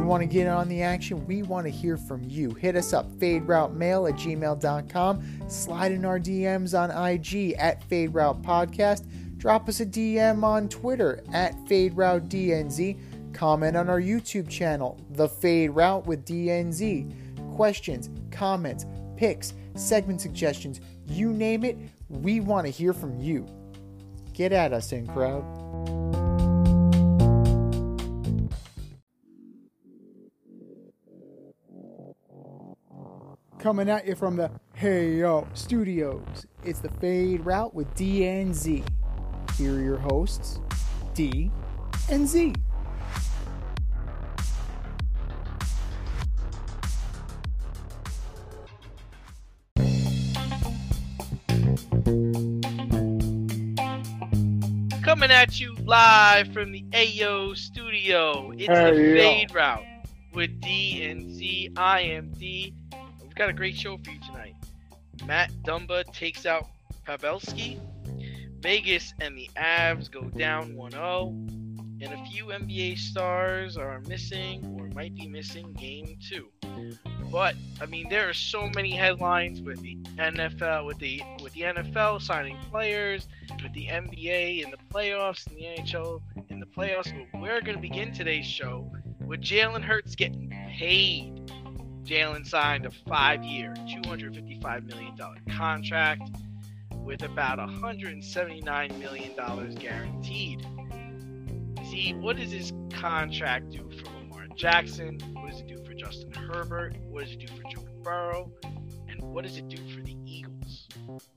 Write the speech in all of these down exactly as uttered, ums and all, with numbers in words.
You want to get on the action? We want to hear from you. Hit us up, faderoutemail at gmail dot com. Slide in our D Ms on I G at faderoutepodcast. Drop us a D M on Twitter at faderoutednz. Comment on our YouTube channel, The Fade Route with D N Z. Questions, comments, picks, segment suggestions, you name it, we want to hear from you. Get at us, in crowd. Coming at you from the Hey Yo Studios, it's the Fade Route with D N Z. Here are your hosts, D and Z. Coming at you live from the Ayo Studio. It's Hey, the yo. Fade Route with D and Z. I am D. We've got a great show for you tonight. Matt Dumba takes out Pavelski. Vegas and the Avs go down one oh. And a few N B A stars are missing or might be missing game two. But I mean, there are so many headlines with the N F L, with the with the N F L signing players, with the N B A in the playoffs, and the N H L in the playoffs. But we're going to begin today's show with Jalen Hurts getting paid. Jalen signed a five-year, two hundred fifty-five million dollars contract with about one hundred seventy-nine million dollars guaranteed. See, what does this contract do for Lamar Jackson? What does it do for Justin Herbert? What does it do for Joe Burrow? And what does it do for the Eagles?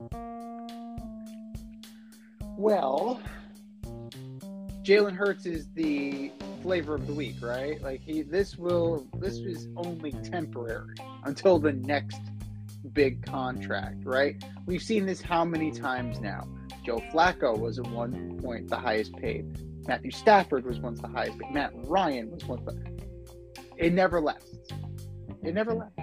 Well, Jalen Hurts is the flavor of the week, right? Like he, this will, this is only temporary until the next big contract, right? We've seen this how many times now? Joe Flacco was at one point the highest paid. Matthew Stafford was once the highest paid. Matt Ryan was once the. It never lasts. It never lasts.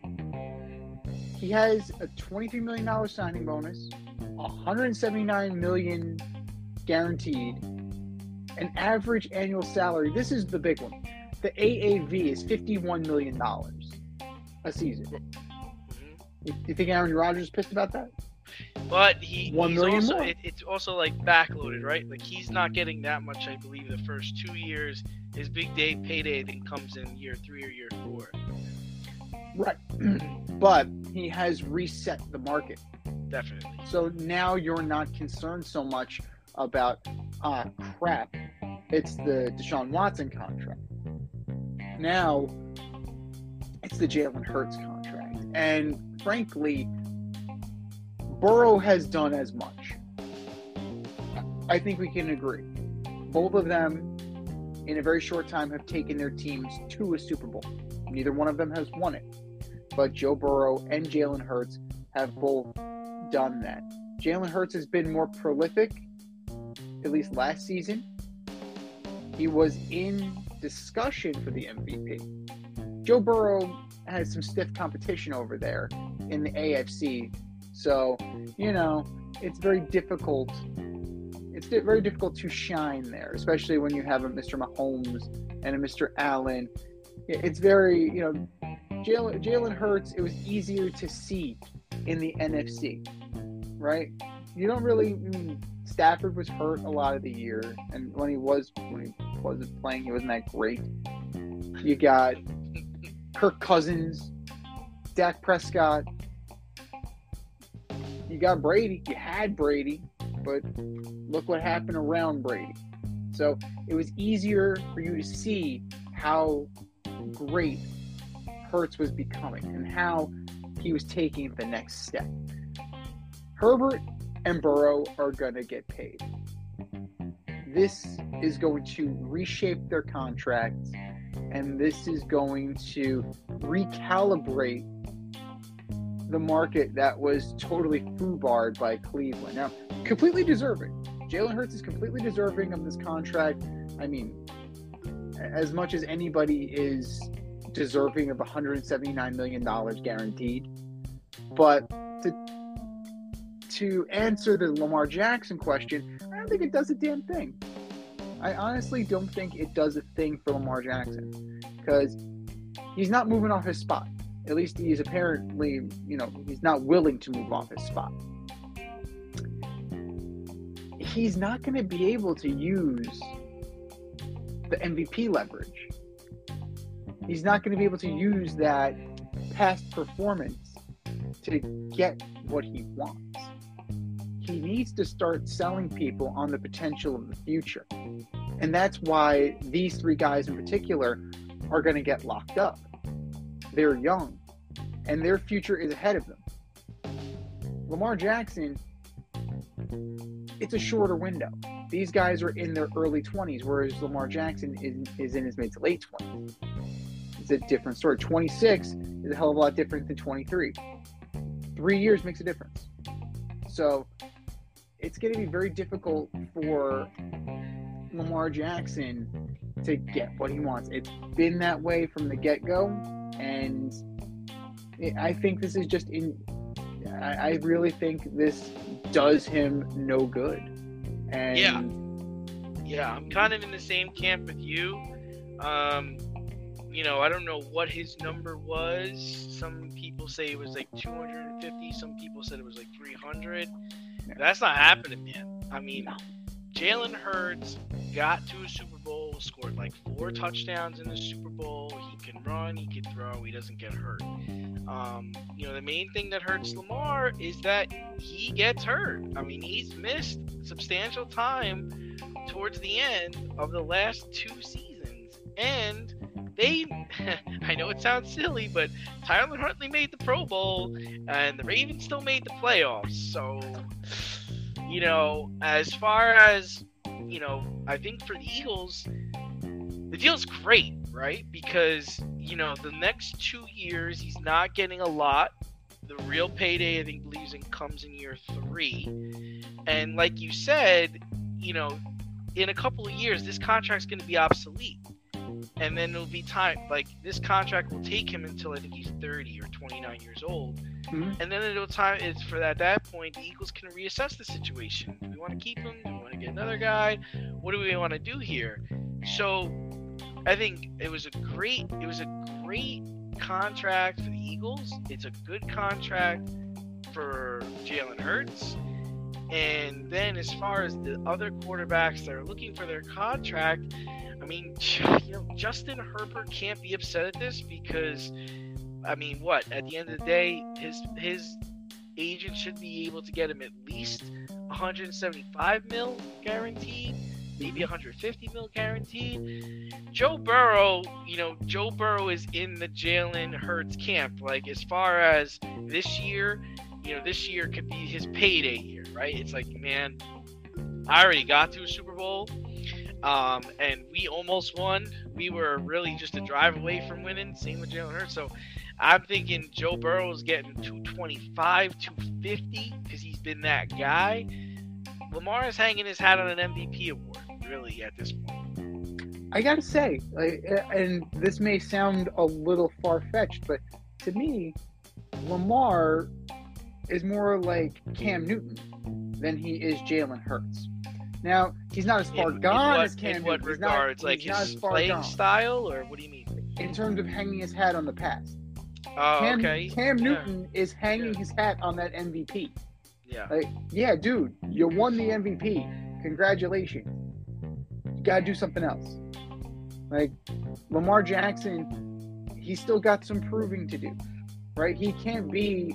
He has a twenty-three million dollars signing bonus, one hundred seventy-nine million dollars guaranteed, an average annual salary. This is the big one. The A A V is fifty-one million dollars a season. You, you think Aaron Rodgers is pissed about that? But he, One he's million also, more. it, it's also like backloaded, right? Like he's not getting that much, I believe, the first two years. His big day payday then comes in year three or year four. Right. But he has reset the market. Definitely. So now you're not concerned so much about, ah, crap, it's the Deshaun Watson contract. Now, it's the Jalen Hurts contract. And frankly, Burrow has done as much. I think we can agree. Both of them, in a very short time, have taken their teams to a Super Bowl. Neither one of them has won it. But Joe Burrow and Jalen Hurts have both done that. Jalen Hurts has been more prolific, at least last season. He was in discussion for the M V P. Joe Burrow has some stiff competition over there in the A F C. So, you know, it's very difficult. It's di- very difficult to shine there, especially when you have a Mister Mahomes and a Mister Allen. It's very, you know, Jalen Jalen Hurts, it was easier to see in the N F C, right? You don't really. Mm, Stafford was hurt a lot of the year, and when he was when he wasn't playing, he wasn't that great. You got Kirk Cousins, Dak Prescott. You got Brady. You had Brady, but look what happened around Brady. So it was easier for you to see how great Hurts was becoming and how he was taking the next step. Herbert and Burrow are going to get paid. This is going to reshape their contracts, and this is going to recalibrate the market that was totally foobarred by Cleveland. Now, completely deserving. Jalen Hurts is completely deserving of this contract. I mean, as much as anybody is deserving of one hundred seventy-nine million dollars guaranteed. But to to answer the Lamar Jackson question, I don't think it does a damn thing. I honestly don't think it does a thing for Lamar Jackson because he's not moving off his spot. At least he's apparently, you know, he's not willing to move off his spot. He's not going to be able to use the M V P leverage. He's not going to be able to use that past performance to get what he wants. He needs to start selling people on the potential of the future. And that's why these three guys in particular are going to get locked up. They're young, and their future is ahead of them. Lamar Jackson, it's a shorter window. These guys are in their early twenties, whereas Lamar Jackson is, is in his mid to late twenties. It's a different story. twenty-six is a hell of a lot different than twenty-three. Three years makes a difference. So it's going to be very difficult for Lamar Jackson to get what he wants. It's been that way from the get-go, and I think this is just in. I really think this does him no good. And yeah, yeah, I'm kind of in the same camp with you. Um, you know, I don't know what his number was. Some people say it was like two hundred fifty. Some people said it was like three hundred. Yeah. That's not happening, man. I mean, no. Jalen Hurts got to a Super Bowl, scored like four touchdowns in the Super Bowl. He can run, he can throw, he doesn't get hurt. Um, you know, the main thing that hurts Lamar is that he gets hurt. I mean, he's missed substantial time towards the end of the last two seasons. And they, I know it sounds silly, but Tyler Huntley made the Pro Bowl and the Ravens still made the playoffs. So, you know, as far as, you know, I think for the Eagles, the deal's great, right? Because, you know, the next two years, he's not getting a lot. The real payday, I think, believes in comes in year three. And like you said, you know, in a couple of years, this contract's going to be obsolete. And then it'll be time, like, this contract will take him until I think he's thirty or twenty-nine years old. Mm-hmm. And then it'll time, it's for that, that point, the Eagles can reassess the situation. Do we want to keep him? Do we want to get another guy? What do we want to do here? So, I think it was a great, it was a great contract for the Eagles. It's a good contract for Jalen Hurts. And then as far as the other quarterbacks that are looking for their contract, I mean, you know, Justin Herbert can't be upset at this because, I mean, what? At the end of the day, his his agent should be able to get him at least one hundred seventy-five mil guaranteed, maybe one hundred fifty mil guaranteed. Joe Burrow, you know, Joe Burrow is in the Jalen Hurts camp. Like, as far as this year, you know, this year could be his payday year, right? It's like, man, I already got to a Super Bowl. Um, and we almost won. We were really just a drive away from winning. Same with Jalen Hurts. So I'm thinking Joe Burrow is getting two twenty-five, two fifty because he's been that guy. Lamar is hanging his hat on an M V P award, really, at this point. I gotta say, like, and this may sound a little far-fetched, but to me, Lamar is more like Cam Newton than he is Jalen Hurts. Now, he's not as far in, gone in what, as Cam In what Newton. regards? Not, like his playing gone. style, or what do you mean? In terms of hanging his hat on the past. Oh, Cam, okay. Cam yeah. Newton is hanging yeah. his hat on that M V P. Yeah. Like, yeah, dude, you won the M V P. Congratulations. You gotta do something else. Like, Lamar Jackson, he's still got some proving to do, right? He can't be,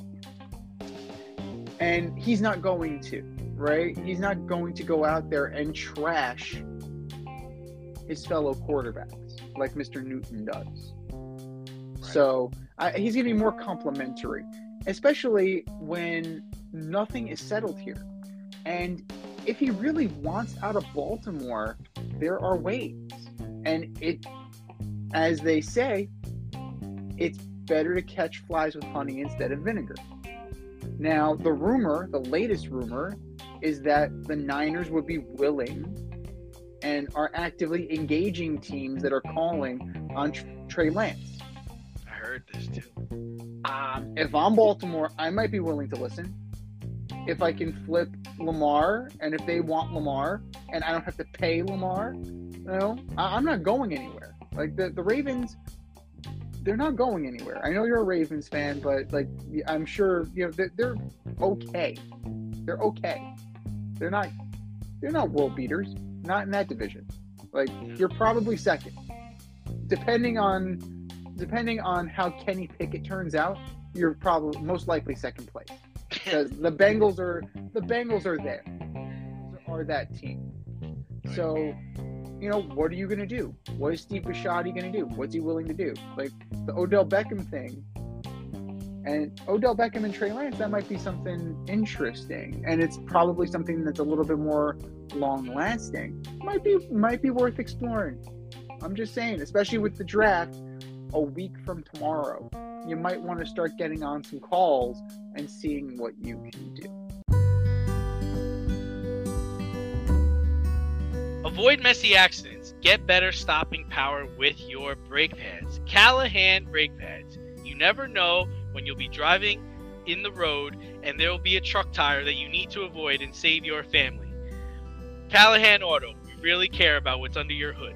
and he's not going to. Right? He's not going to go out there and trash his fellow quarterbacks like Mister Newton does. Right. So I, he's going to be more complimentary, especially when nothing is settled here. And if he really wants out of Baltimore, there are ways. And it, as they say, it's better to catch flies with honey instead of vinegar. Now, the rumor, the latest rumor, is that the Niners would be willing and are actively engaging teams that are calling on Trey Lance. I heard this too. Um, if I'm Baltimore, I might be willing to listen. if I can flip Lamar, and if they want Lamar, and I don't have to pay Lamar, you know, I, I'm not going anywhere. Like the, the Ravens, they're not going anywhere. I know you're a Ravens fan, but like I'm sure you know they're, they're okay. They're okay. They're not. They're not world beaters. Not in that division. Like you're probably second, depending on depending on how Kenny Pickett turns out. You're probably most likely second place because the Bengals are the Bengals are there, are that team. So. You know, what are you going to do? What is Steve Bisciotti going to do? What's he willing to do? Like, the Odell Beckham thing. And Odell Beckham and Trey Lance, that might be something interesting. And it's probably something that's a little bit more long-lasting. Might be, might be worth exploring. I'm just saying, especially with the draft a week from tomorrow. You might want to start getting on some calls and seeing what you can do. Avoid messy accidents. Get better stopping power with your brake pads. Callahan brake pads. You never know when you'll be driving in the road and there will be a truck tire that you need to avoid and save your family. Callahan Auto. We really care about what's under your hood.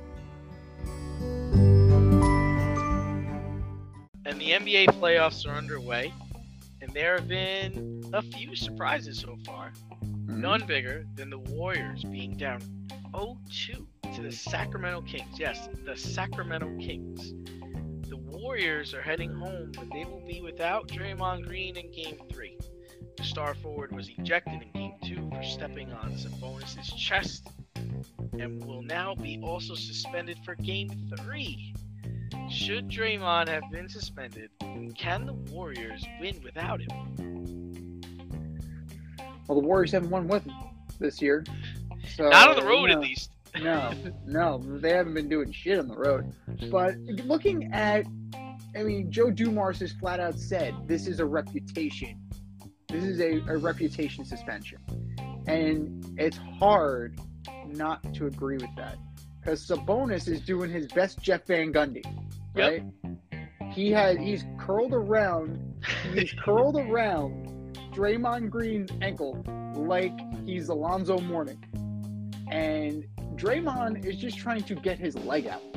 And the N B A playoffs are underway, and there have been a few surprises so far. Mm-hmm. None bigger than the Warriors being down oh two to the Sacramento Kings. Yes, the Sacramento Kings. The Warriors are heading home, but they will be without Draymond Green in Game three. The star forward was ejected in Game two for stepping on Sabonis' chest and will now be also suspended for Game three. Should Draymond have been suspended, can the Warriors win without him? Well, the Warriors haven't won with him this year. So, Not on the road, no, at least. no, no, they haven't been doing shit on the road. But looking at, I mean, Joe Dumars has flat out said this is a reputation. This is a, a reputation suspension. And it's hard not to agree with that. Because Sabonis is doing his best Jeff Van Gundy, right? Yep. He had, he's curled around, he's curled around Draymond Green's ankle like he's Alonzo Mourning. And Draymond is just trying to get his leg out.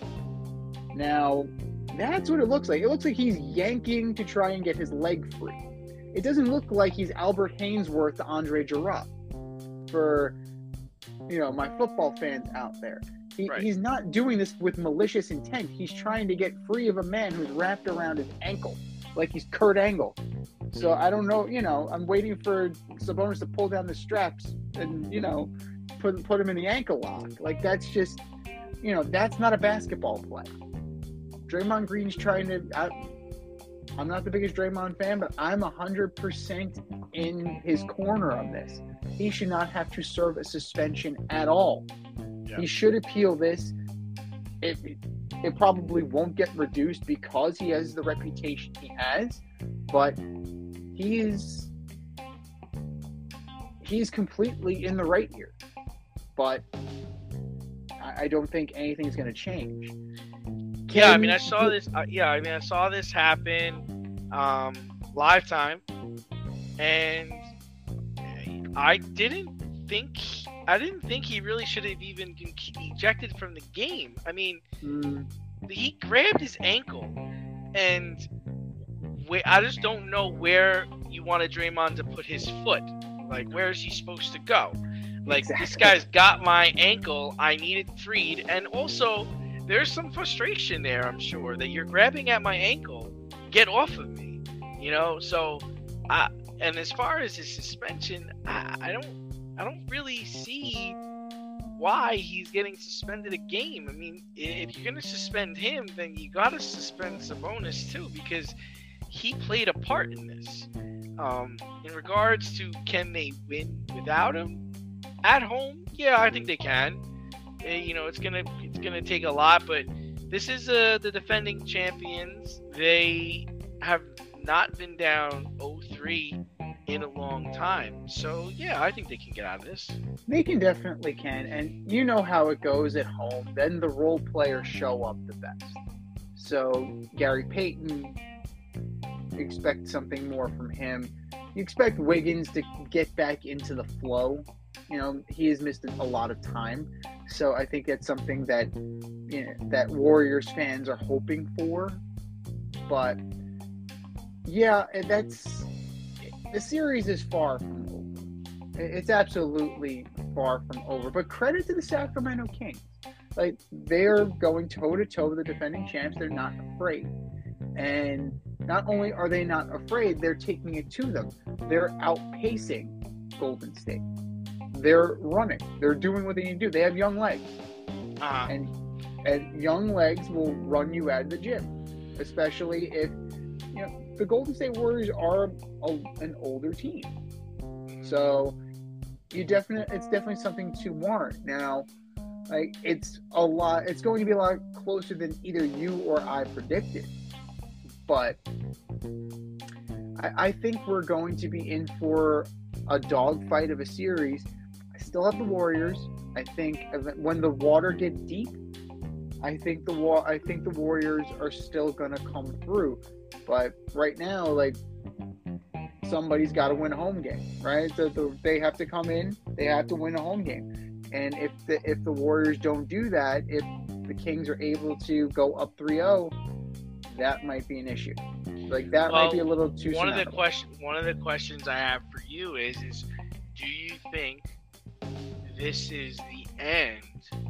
Now, that's what it looks like. It looks like he's yanking to try and get his leg free. It doesn't look like he's Albert Hainsworth to Andre Giroux. For, you know, my football fans out there. He, right. He's not doing this with malicious intent. He's trying to get free of a man who's wrapped around his ankle like he's Kurt Angle. So I don't know, you know, I'm waiting for Sabonis to pull down the straps and, you know, put put him in the ankle lock. Like, that's just, you know, that's not a basketball play. Draymond Green's trying to, I, I'm not the biggest Draymond fan, but I'm one hundred percent in his corner on this. He should not have to serve a suspension at all. Yeah. He should appeal this. It, it probably won't get reduced because he has the reputation he has, but he is, he's completely in the right here. But I, I don't think anything's going to change. Can yeah, I mean, I saw this. Uh, yeah, I mean, I saw this happen um, live time, and I didn't think I didn't think he really should have even been ejected from the game. I mean, mm. he grabbed his ankle, and wait, I just don't know where you wanted Draymond to put his foot. Like, where is he supposed to go? Like, exactly. This guy's got my ankle. I need it freed. And also, there's some frustration there, I'm sure, that you're grabbing at my ankle. Get off of me. You know, so, I, and as far as his suspension, I, I don't I don't really see why he's getting suspended a game. I mean, if you're going to suspend him, then you got to suspend Sabonis too, because he played a part in this. Um, in regards to can they win without him at home? Yeah, I think they can. Uh, you know, it's gonna it's gonna take a lot, but this is uh, the defending champions. They have not been down oh three in a long time. So yeah, I think they can get out of this. They can definitely can, and you know how it goes at home. Then the role players show up the best. So Gary Payton, expect something more from him. you expect Wiggins to get back into the flow. You know, he has missed a lot of time, so I think that's something that you know, that Warriors fans are hoping for. But yeah, that's the series is far from over. It's absolutely far from over. But credit to the Sacramento Kings. Like, they're going toe-to-toe with the defending champs. They're not afraid. And not only are they not afraid, they're taking it to them. They're outpacing Golden State. They're running. They're doing what they need to do. They have young legs. Uh-huh. And, and young legs will run you out of the gym. Especially if, you know, the Golden State Warriors are a, an older team. So, you definitely, it's definitely something to warrant. Now, like, it's a lot, it's going to be a lot closer than either you or I predicted. But I, I think we're going to be in for a dogfight of a series. I still have the Warriors. I think when the water gets deep, I think the wa- I think the Warriors are still going to come through. But right now, like, somebody's got to win a home game, right? So the, they have to come in. They have to win a home game. And if the if the Warriors don't do that, if the Kings are able to go up three oh, that might be an issue. Like, that well, might be a little too. One of the question, one of the questions I have for you is, is do you think this is the end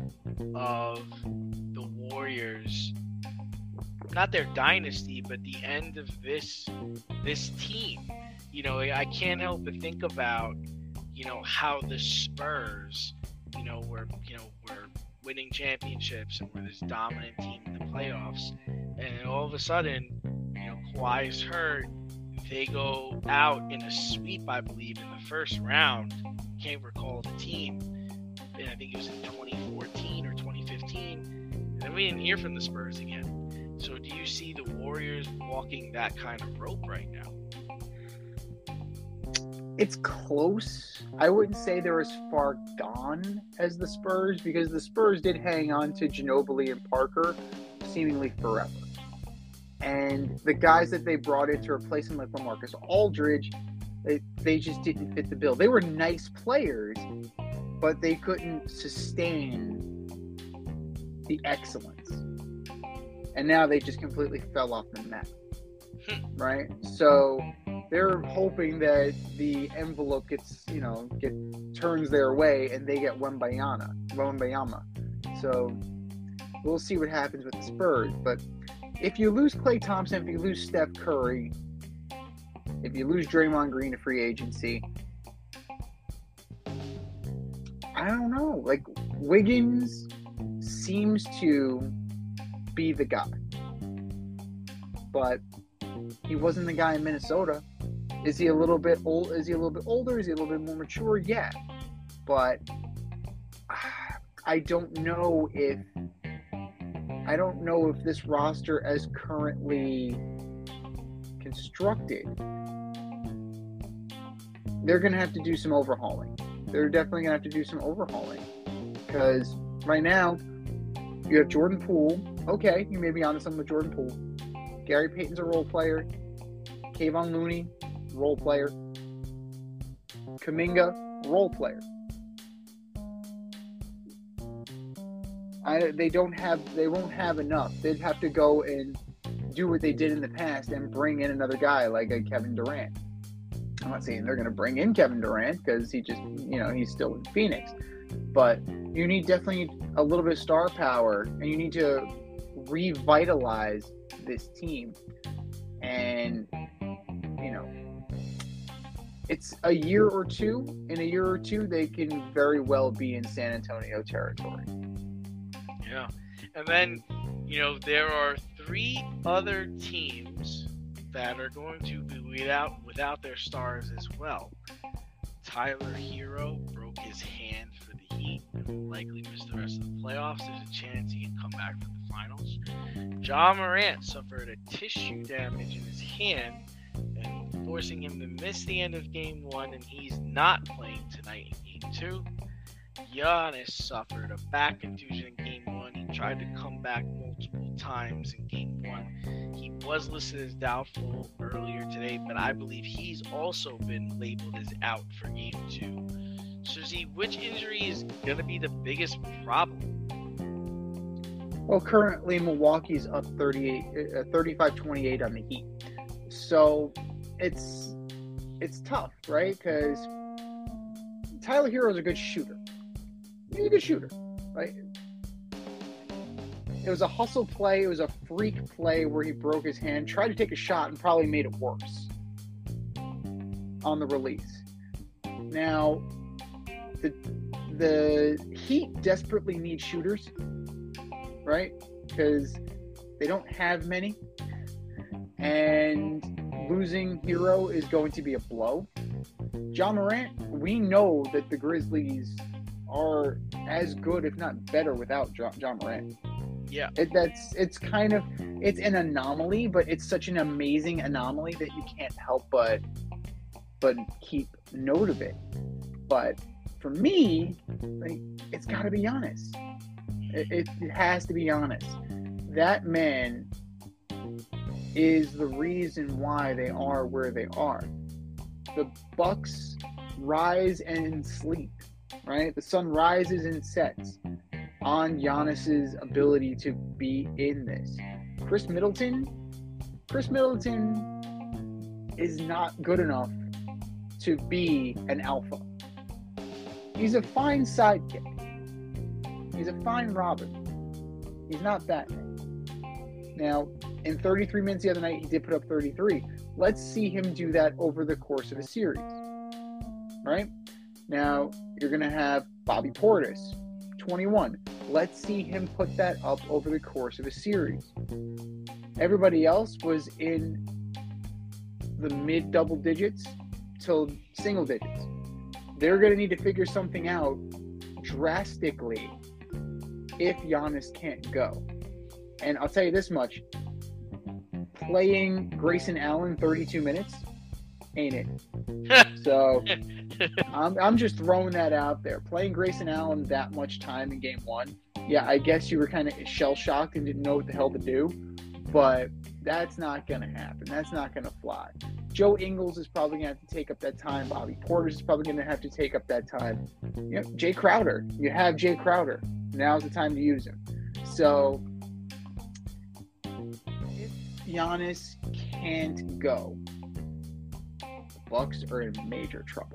of the Warriors? Not their dynasty, but the end of this this team. You know, I can't help but think about, you know, how the Spurs, you know, were, you know, were winning championships and were this dominant team in the playoffs, and all of a sudden, you know, Kawhi is hurt. They go out in a sweep, I believe, in the first round. Can't recall the team. And I think it was in twenty fourteen or twenty fifteen. And then we didn't hear from the Spurs again. So do you see the Warriors walking that kind of rope right now? It's close. I wouldn't say they're as far gone as the Spurs, because the Spurs did hang on to Ginobili and Parker seemingly forever. And the guys that they brought in to replace him, like LaMarcus Aldridge, they, they just didn't fit the bill. They were nice players, but they couldn't sustain the excellence. And now they just completely fell off the map, right? So they're hoping that the envelope gets, you know, get turns their way and they get Wembanyama. Wembanyama. So we'll see what happens with the Spurs. But if you lose Klay Thompson, if you lose Steph Curry, if you lose Draymond Green to free agency, I don't know. Like, Wiggins seems to be the guy, but he wasn't the guy in Minnesota. Is he a little bit old? Is he a little bit older? Is he a little bit more mature? Yeah, but I don't know if I don't know if this roster, as currently constructed, they're going to have to do some overhauling. They're definitely going to have to do some overhauling, because right now you have Jordan Poole. Okay, you may be onto something with Jordan Poole. Gary Payton's a role player. Kayvon Looney, role player. Kuminga, role player. I, they don't have, they won't have enough. They'd have to go and do what they did in the past and bring in another guy like a Kevin Durant. I'm not saying they're going to bring in Kevin Durant, because he just, you know, he's still in Phoenix. But you need definitely a little bit of star power, and you need to revitalize this team. And, you know, it's a year or two. In a year or two, they can very well be in San Antonio territory. Yeah. And then, you know, there are three other teams that are going to be without without their stars as well. Tyler Hero broke his hand for the Heat and will likely miss the rest of the playoffs. There's a chance he can come back for the finals. Ja Morant suffered a tissue damage in his hand, and forcing him to miss the end of game one, and he's not playing tonight in game two. Giannis suffered a back contusion in game one. He tried to come back multiple times in game one. He was listed as doubtful earlier today, but I believe he's also been labeled as out for game two. So, Z, which injury is going to be the biggest problem? Well, currently Milwaukee's up thirty-eight, uh, thirty-five twenty-eight on the Heat. So it's it's tough, right? Because Tyler Hero's a good shooter. He's a good shooter, right? It was a hustle play. It was a freak play where he broke his hand, tried to take a shot, and probably made it worse on the release. Now, the the Heat desperately need shooters, right? Because they don't have many. And losing Hero is going to be a blow. Ja Morant, we know that the Grizzlies are as good, if not better, without Ja, Ja Morant. Yeah. It, that's it's kind of it's an anomaly, but it's such an amazing anomaly that you can't help but but keep note of it. But for me, like, it's got to be Giannis. It, it, it has to be Giannis. That man is the reason why they are where they are. The Bucks rise and sleep, right? The sun rises and sets on Giannis's ability to be in this. Chris Middleton, Chris Middleton is not good enough to be an alpha. He's a fine sidekick. He's a fine Robin. He's not Batman. Now, in thirty-three minutes the other night, he did put up thirty-three. Let's see him do that over the course of a series, right? Now, you're going to have Bobby Portis, twenty-one. Let's see him put that up over the course of a series. Everybody else was in the mid double digits till single digits. They're going to need to figure something out drastically if Giannis can't go. And I'll tell you this much. Playing Grayson Allen thirty-two minutes ain't it. So I'm, I'm just throwing that out there. Playing Grayson Allen that much time in game one, yeah, I guess you were kind of shell-shocked and didn't know what the hell to do, but that's not going to happen. That's not going to fly. Joe Ingles is probably going to have to take up that time. Bobby Portis is probably going to have to take up that time. You know, Jay Crowder. You have Jay Crowder. Now's the time to use him. So if Giannis can't go, the Bucks are in major trouble.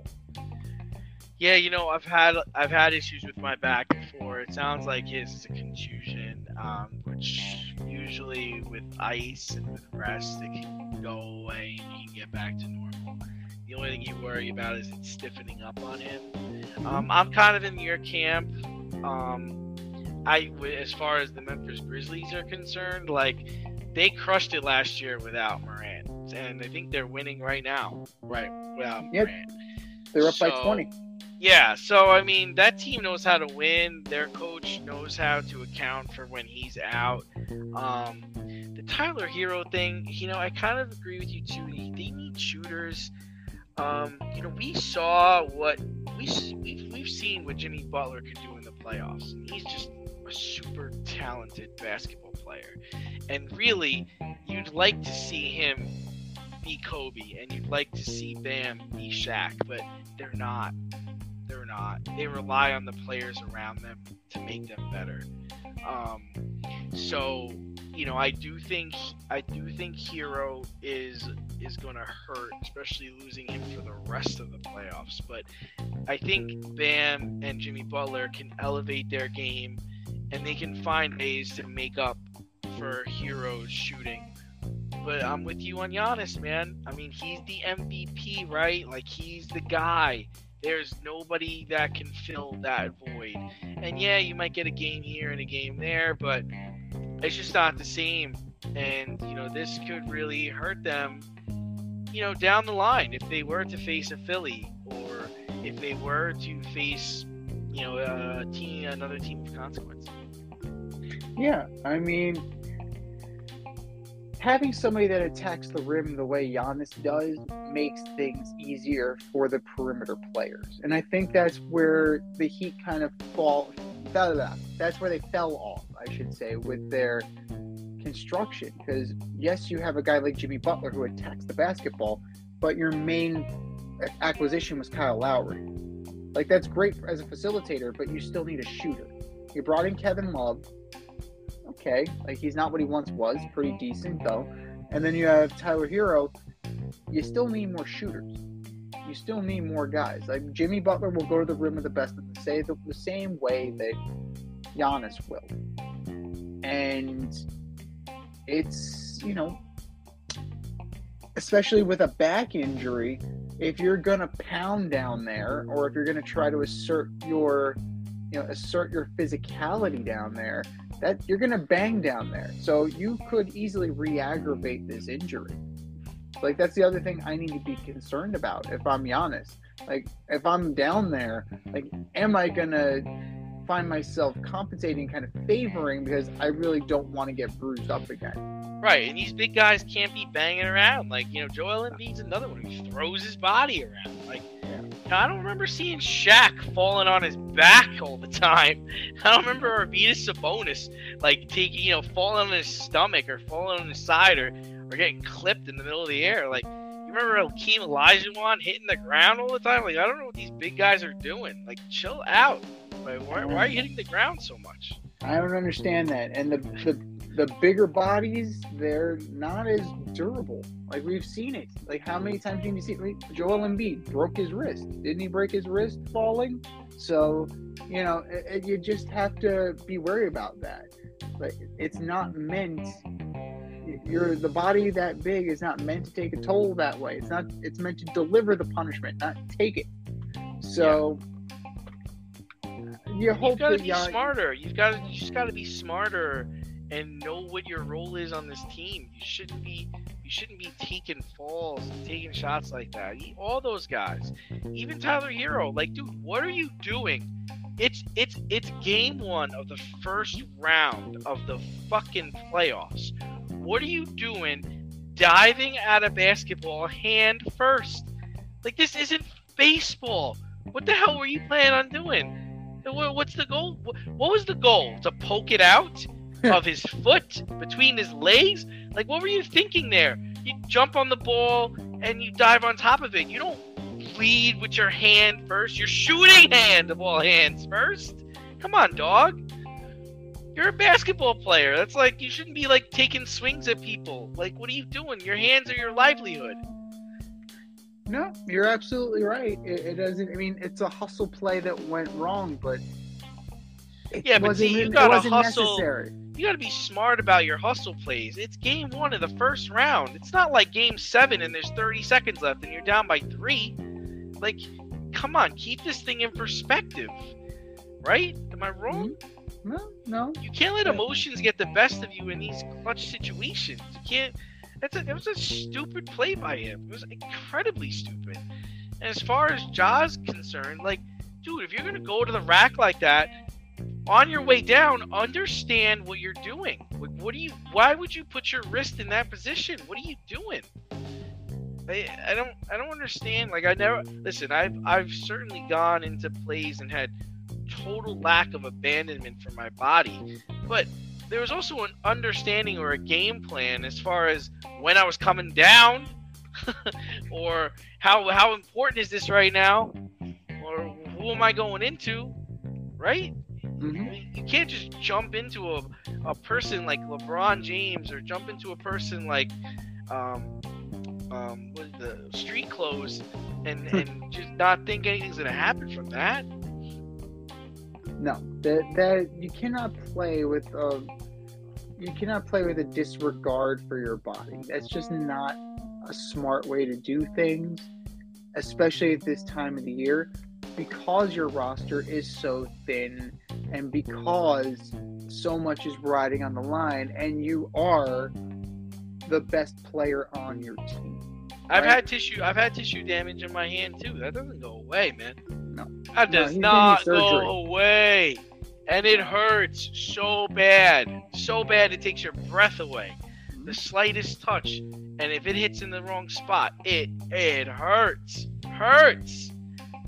Yeah, you know, I've had I've had issues with my back before. It sounds like his is a contusion, um, which usually with ice and with rest, it can go away and you can get back to normal. The only thing you worry about is it's stiffening up on him. Um, I'm kind of in your camp. Um, I, as far as the Memphis Grizzlies are concerned, like, they crushed it last year without Morant, and I think they're winning right now, right, without Yep. Morant. They're up So, by twenty. Yeah, so, I mean, that team knows how to win. Their coach knows how to account for when he's out. Um, the Tyler Hero thing, you know, I kind of agree with you, too. They need shooters. Um, you know, we saw what we, we've, we've seen what Jimmy Butler could do in the playoffs. And he's just a super talented basketball player. And really, you'd like to see him be Kobe, and you'd like to see Bam be Shaq, but they're not. They're not. They rely on the players around them to make them better. Um, so, you know, I do think I do think Hero is is going to hurt, especially losing him for the rest of the playoffs. But I think Bam and Jimmy Butler can elevate their game, and they can find ways to make up for Hero's shooting. But I'm with you on Giannis, man. I mean, he's the M V P, right? Like, he's the guy. There's nobody that can fill that void. And yeah, you might get a game here and a game there, but it's just not the same. And, you know, this could really hurt them, you know, down the line if they were to face a Philly, or if they were to face, you know, a team, another team of consequence. Yeah, I mean, having somebody that attacks the rim the way Giannis does makes things easier for the perimeter players. And I think that's where the Heat kind of fall. Blah, blah, blah. That's where they fell off, I should say, with their construction. Because yes, you have a guy like Jimmy Butler who attacks the basketball, but your main acquisition was Kyle Lowry. Like, that's great as a facilitator, but you still need a shooter. You brought in Kevin Love. Okay, like, he's not what he once was. Pretty decent, though. And then you have Tyler Hero. You still need more shooters. You still need more guys. Like, Jimmy Butler will go to the rim with the best of them, say the, the same way that Giannis will. And it's, you know, especially with a back injury, if you're going to pound down there, or if you're going to try to assert your, you know, assert your physicality down there, that you're going to bang down there. So you could easily re-aggravate this injury. Like, that's the other thing I need to be concerned about if I'm Giannis. Like, if I'm down there, like, am I going to find myself compensating, kind of favoring, because I really don't want to get bruised up again. Right, and these big guys can't be banging around. Like, you know, Joel Embiid's another one who throws his body around. Like, yeah. you know, I don't remember seeing Shaq falling on his back all the time. I don't remember Arvydas Sabonis, like, taking, you know, falling on his stomach or falling on his side or, or getting clipped in the middle of the air. Like, you remember Hakeem Olajuwon hitting the ground all the time? Like, I don't know what these big guys are doing. Like, chill out. Like, why, why are you hitting the ground so much? I don't understand that. And the the the bigger bodies, they're not as durable. Like, we've seen it. Like, how many times have you seen like, Joel Embiid broke his wrist? Didn't he break his wrist falling? So, you know, it, it, you just have to be worried about that. But it's not meant. You're the body that big is not meant to take a toll that way. It's not. It's meant to deliver the punishment, not take it. So. Yeah. You hope You've got to that be y'all- smarter. You've got to. You just got to be smarter and know what your role is on this team. You shouldn't be. You shouldn't be taking falls and taking shots like that. All those guys, even Tyler Hero. Like, dude, what are you doing? It's it's it's game one of the first round of the fucking playoffs. What are you doing? Diving out of basketball hand first. Like, this isn't baseball. What the hell were you planning on doing? What's the goal? What was the goal? To poke it out of his foot between his legs? Like, what were you thinking there? You jump on the ball and you dive on top of it. You don't lead with your hand first. Your shooting hand of all hands first. Come on, dog. You're a basketball player. That's like, you shouldn't be like taking swings at people. Like, what are you doing? Your hands are your livelihood. No, you're absolutely right. It, it doesn't. I mean, it's a hustle play that went wrong, but it yeah, but wasn't, see, you it gotta wasn't hustle. necessary. You gotta be smart about your hustle plays. It's game one of the first round. It's not like game seven and there's thirty seconds left and you're down by three. Like, come on, keep this thing in perspective, right? Am I wrong? Mm-hmm. No, no. You can't let emotions get the best of you in these clutch situations. You can't. That's a, it was a stupid play by him. It was incredibly stupid. And as far as Ja's concerned, like, dude, if you're going to go to the rack like that, on your way down, understand what you're doing. Like, what do you, why would you put your wrist in that position? What are you doing? I, I don't, I don't understand. Like, I never, listen, I've, I've certainly gone into plays and had total lack of abandonment for my body, but there was also an understanding or a game plan as far as when I was coming down or how how important is this right now, or who am I going into, right? Mm-hmm. I mean, you can't just jump into a, a person like LeBron James or jump into a person like um, um, with the street clothes and, and just not think anything's going to happen from that. No, that that you cannot play with a you cannot play with a disregard for your body. That's just not a smart way to do things, especially at this time of the year, because your roster is so thin and because so much is riding on the line, and you are the best player on your team. I've right? had tissue. I've had tissue damage in my hand too. That doesn't go away, man. No, That No, does he's not getting surgery. go away, and it hurts so bad, so bad it takes your breath away. The slightest touch, and if it hits in the wrong spot, it it hurts, hurts.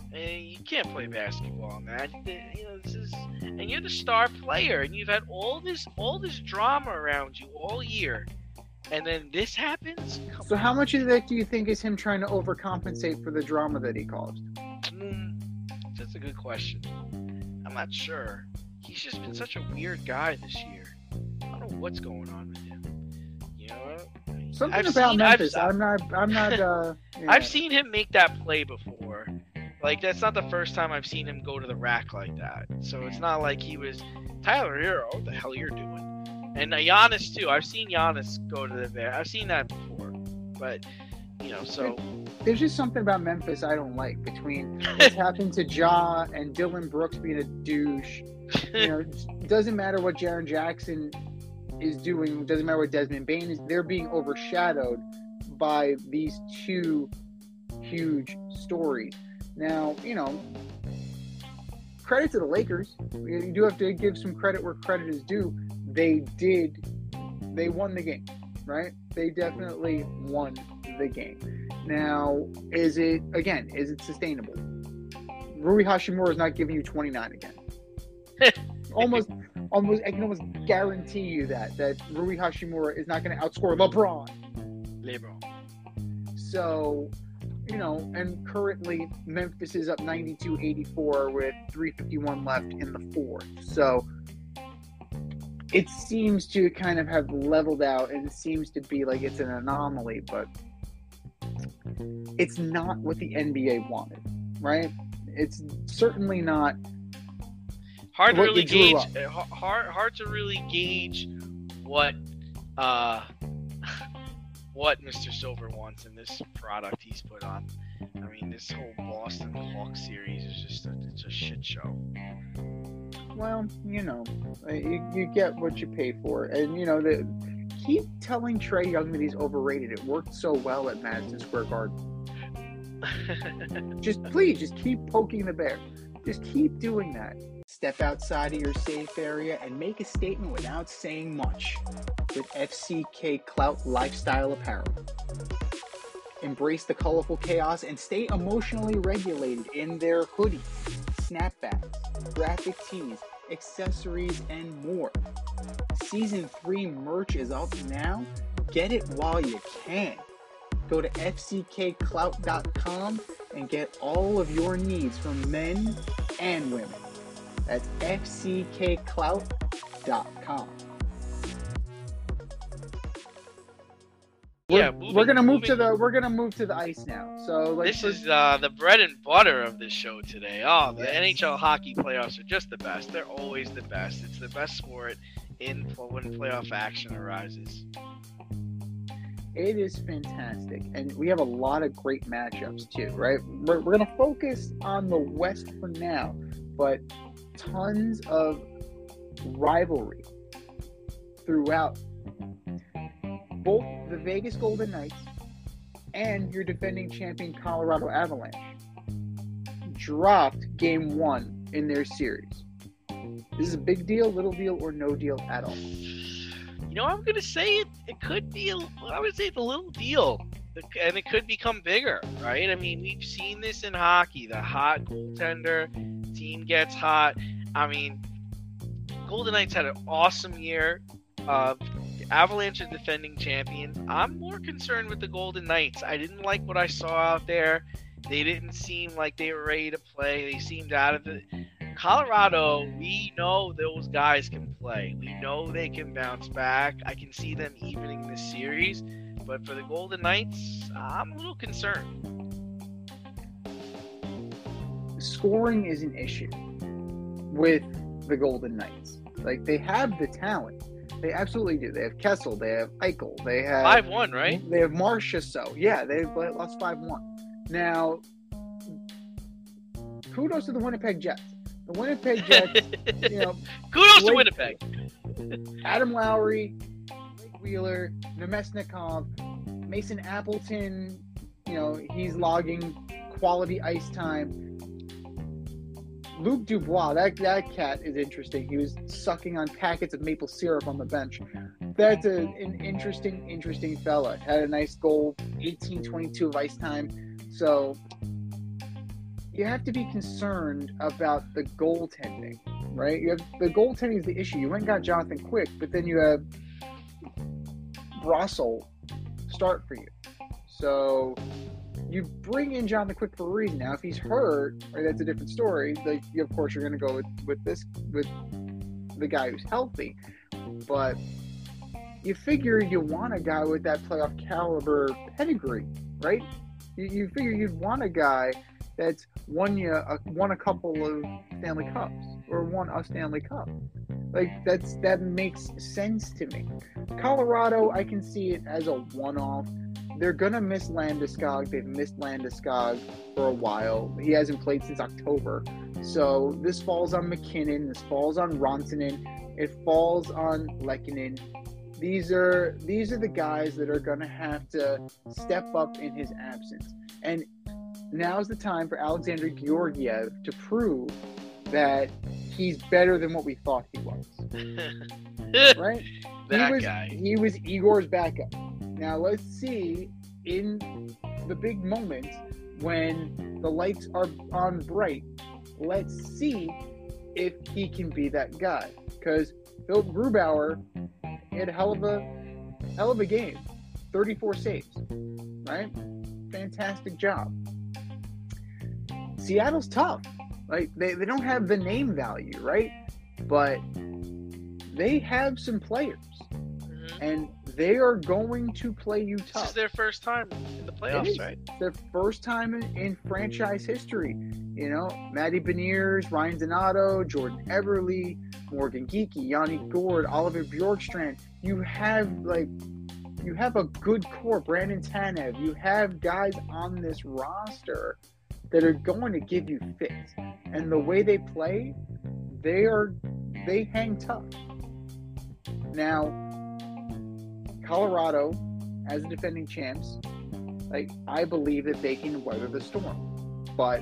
And you can't play basketball, man. You know, this is, and you're the star player, and you've had all this, all this drama around you all year, and then this happens. Come So on. how much of that do you think is him trying to overcompensate for the drama that he caused? Mm, that's a good question. I'm not sure. He's just been such a weird guy this year. I don't know what's going on with him. You know, Something I've about seen- Memphis. I've- I'm not. I'm not. Uh, yeah. I've seen him make that play before. Like, that's not the first time I've seen him go to the rack like that. So it's not like he was Tyler Hero. What the hell you're doing? And uh, Giannis too. I've seen Giannis go to the bear. I've seen that before. But you know, so There's just something about Memphis I don't like. Between what's happened to Ja and Dylan Brooks being a douche. You know, it doesn't matter what Jaren Jackson is doing. It doesn't matter what Desmond Bain is. They're being overshadowed by these two huge stories. Now, you know, credit to the Lakers. You do have to give some credit where credit is due. They did. They won the game, right? They definitely won the game. Now, is it, again, is it sustainable? Rui Hashimura is not giving you twenty-nine again. almost, almost, I can almost guarantee you that, that Rui Hashimura is not going to outscore LeBron. LeBron. So, you know, and currently Memphis is up ninety-two eighty-four with three fifty-one left in the fourth. So it seems to kind of have leveled out, and it seems to be like it's an anomaly, but it's not what the N B A wanted, right? It's certainly not. Hard to What really you drew gauge. up. uh, ha- Hard, hard to really gauge what, uh, what Mister Silver wants in this product he's put on. I mean, this whole Boston Hawks series is just a, it's a shit show. Well, you know, you, you get what you pay for, and you know the. Keep telling Trae Young that he's overrated. It worked so well at Madison Square Garden. Just please, just keep poking the bear. Just keep doing that. Step outside of your safe area and make a statement without saying much with F C K Clout Lifestyle Apparel. Embrace the colorful chaos and stay emotionally regulated in their hoodies, snapbacks, graphic tees, accessories, and more. Season three merch is up now. Get it while you can. Go to F C K clout dot com and get all of your needs from men and women. That's F C K clout dot com. Yeah, we're, moving- we're gonna move to moving- the we're gonna move to the ice now. So like This for- is uh, the bread and butter of this show today. Oh, the Yes. N H L hockey playoffs are just the best. They're always the best. It's the best sport in when playoff action arises. It is fantastic, and we have a lot of great matchups too, right? We're, we're going to focus on the West for now, but tons of rivalry throughout both the Vegas Golden Knights and your defending champion Colorado Avalanche dropped game one in their series. This is a big deal, little deal, or no deal at all. You know, I'm gonna say it. It could be. A, I would say it's a little deal, and it could become bigger, right? I mean, we've seen this in hockey. The hot goaltender team gets hot. I mean, Golden Knights had an awesome year. Uh, the Avalanche are defending champions. I'm more concerned with the Golden Knights. I didn't like what I saw out there. They didn't seem like they were ready to play. They seemed out of it. Colorado, we know those guys can play. We know they can bounce back. I can see them evening this series. But for the Golden Knights, I'm a little concerned. Scoring is an issue with the Golden Knights. Like, they have the talent. They absolutely do. They have Kessel. They have Eichel. They have five one, right? They have Marcia. So yeah, they've lost five one. Now, kudos to the Winnipeg Jets. The Winnipeg Jets, you know, Kudos to Blake- Winnipeg. Adam Lowry, Blake Wheeler, Nemesnikov, Mason Appleton, you know, he's logging quality ice time. Luke Dubois, that, that cat is interesting. He was sucking on packets of maple syrup on the bench. That's a, an interesting, interesting fella. Had a nice goal, eighteen twenty-two of ice time. So, you have to be concerned about the goaltending, right? You have the goaltending is the issue. You went and got Jonathan Quick, but then you have Russell start for you. So you bring in Jonathan Quick for a reason. Now, if he's hurt, right, that's a different story. Like, you, of course, you're going to go with, with this with the guy who's healthy, but you figure you want a guy with that playoff caliber pedigree, right? You, you figure you'd want a guy that's won you a, won a couple of Stanley Cups or won a Stanley Cup. Like, that's that makes sense to me. Colorado, I can see it as a one-off. They're gonna miss Landeskog. They've missed Landeskog for a while. He hasn't played since October. So this falls on McKinnon. This falls on Rantanen. It falls on Lehkonen. These are these are the guys that are gonna have to step up in his absence. And now's the time for Alexander Georgiev to prove that he's better than what we thought he was. Right? That he was, guy. He was Igor's backup. Now let's see in the big moments when the lights are on bright. Let's see if he can be that guy. Because Phil Grubauer had a hell of a hell of a game, thirty-four saves, right? Fantastic job. Seattle's tough. Like they, they don't have the name value, right? But they have some players. And they are going to play you tough. This is their first time in the playoffs, right? Their first time in, in franchise history. You know, Matty Beniers, Ryan Donato, Jordan Eberle, Morgan Geekie, Yanni Gourde, Oliver Bjorkstrand. You have like, you have a good core. Brandon Tanev. You have guys on this roster that are going to give you fits. And the way they play, they are they hang tough. Now, Colorado, as the defending champs, like I believe that they can weather the storm. But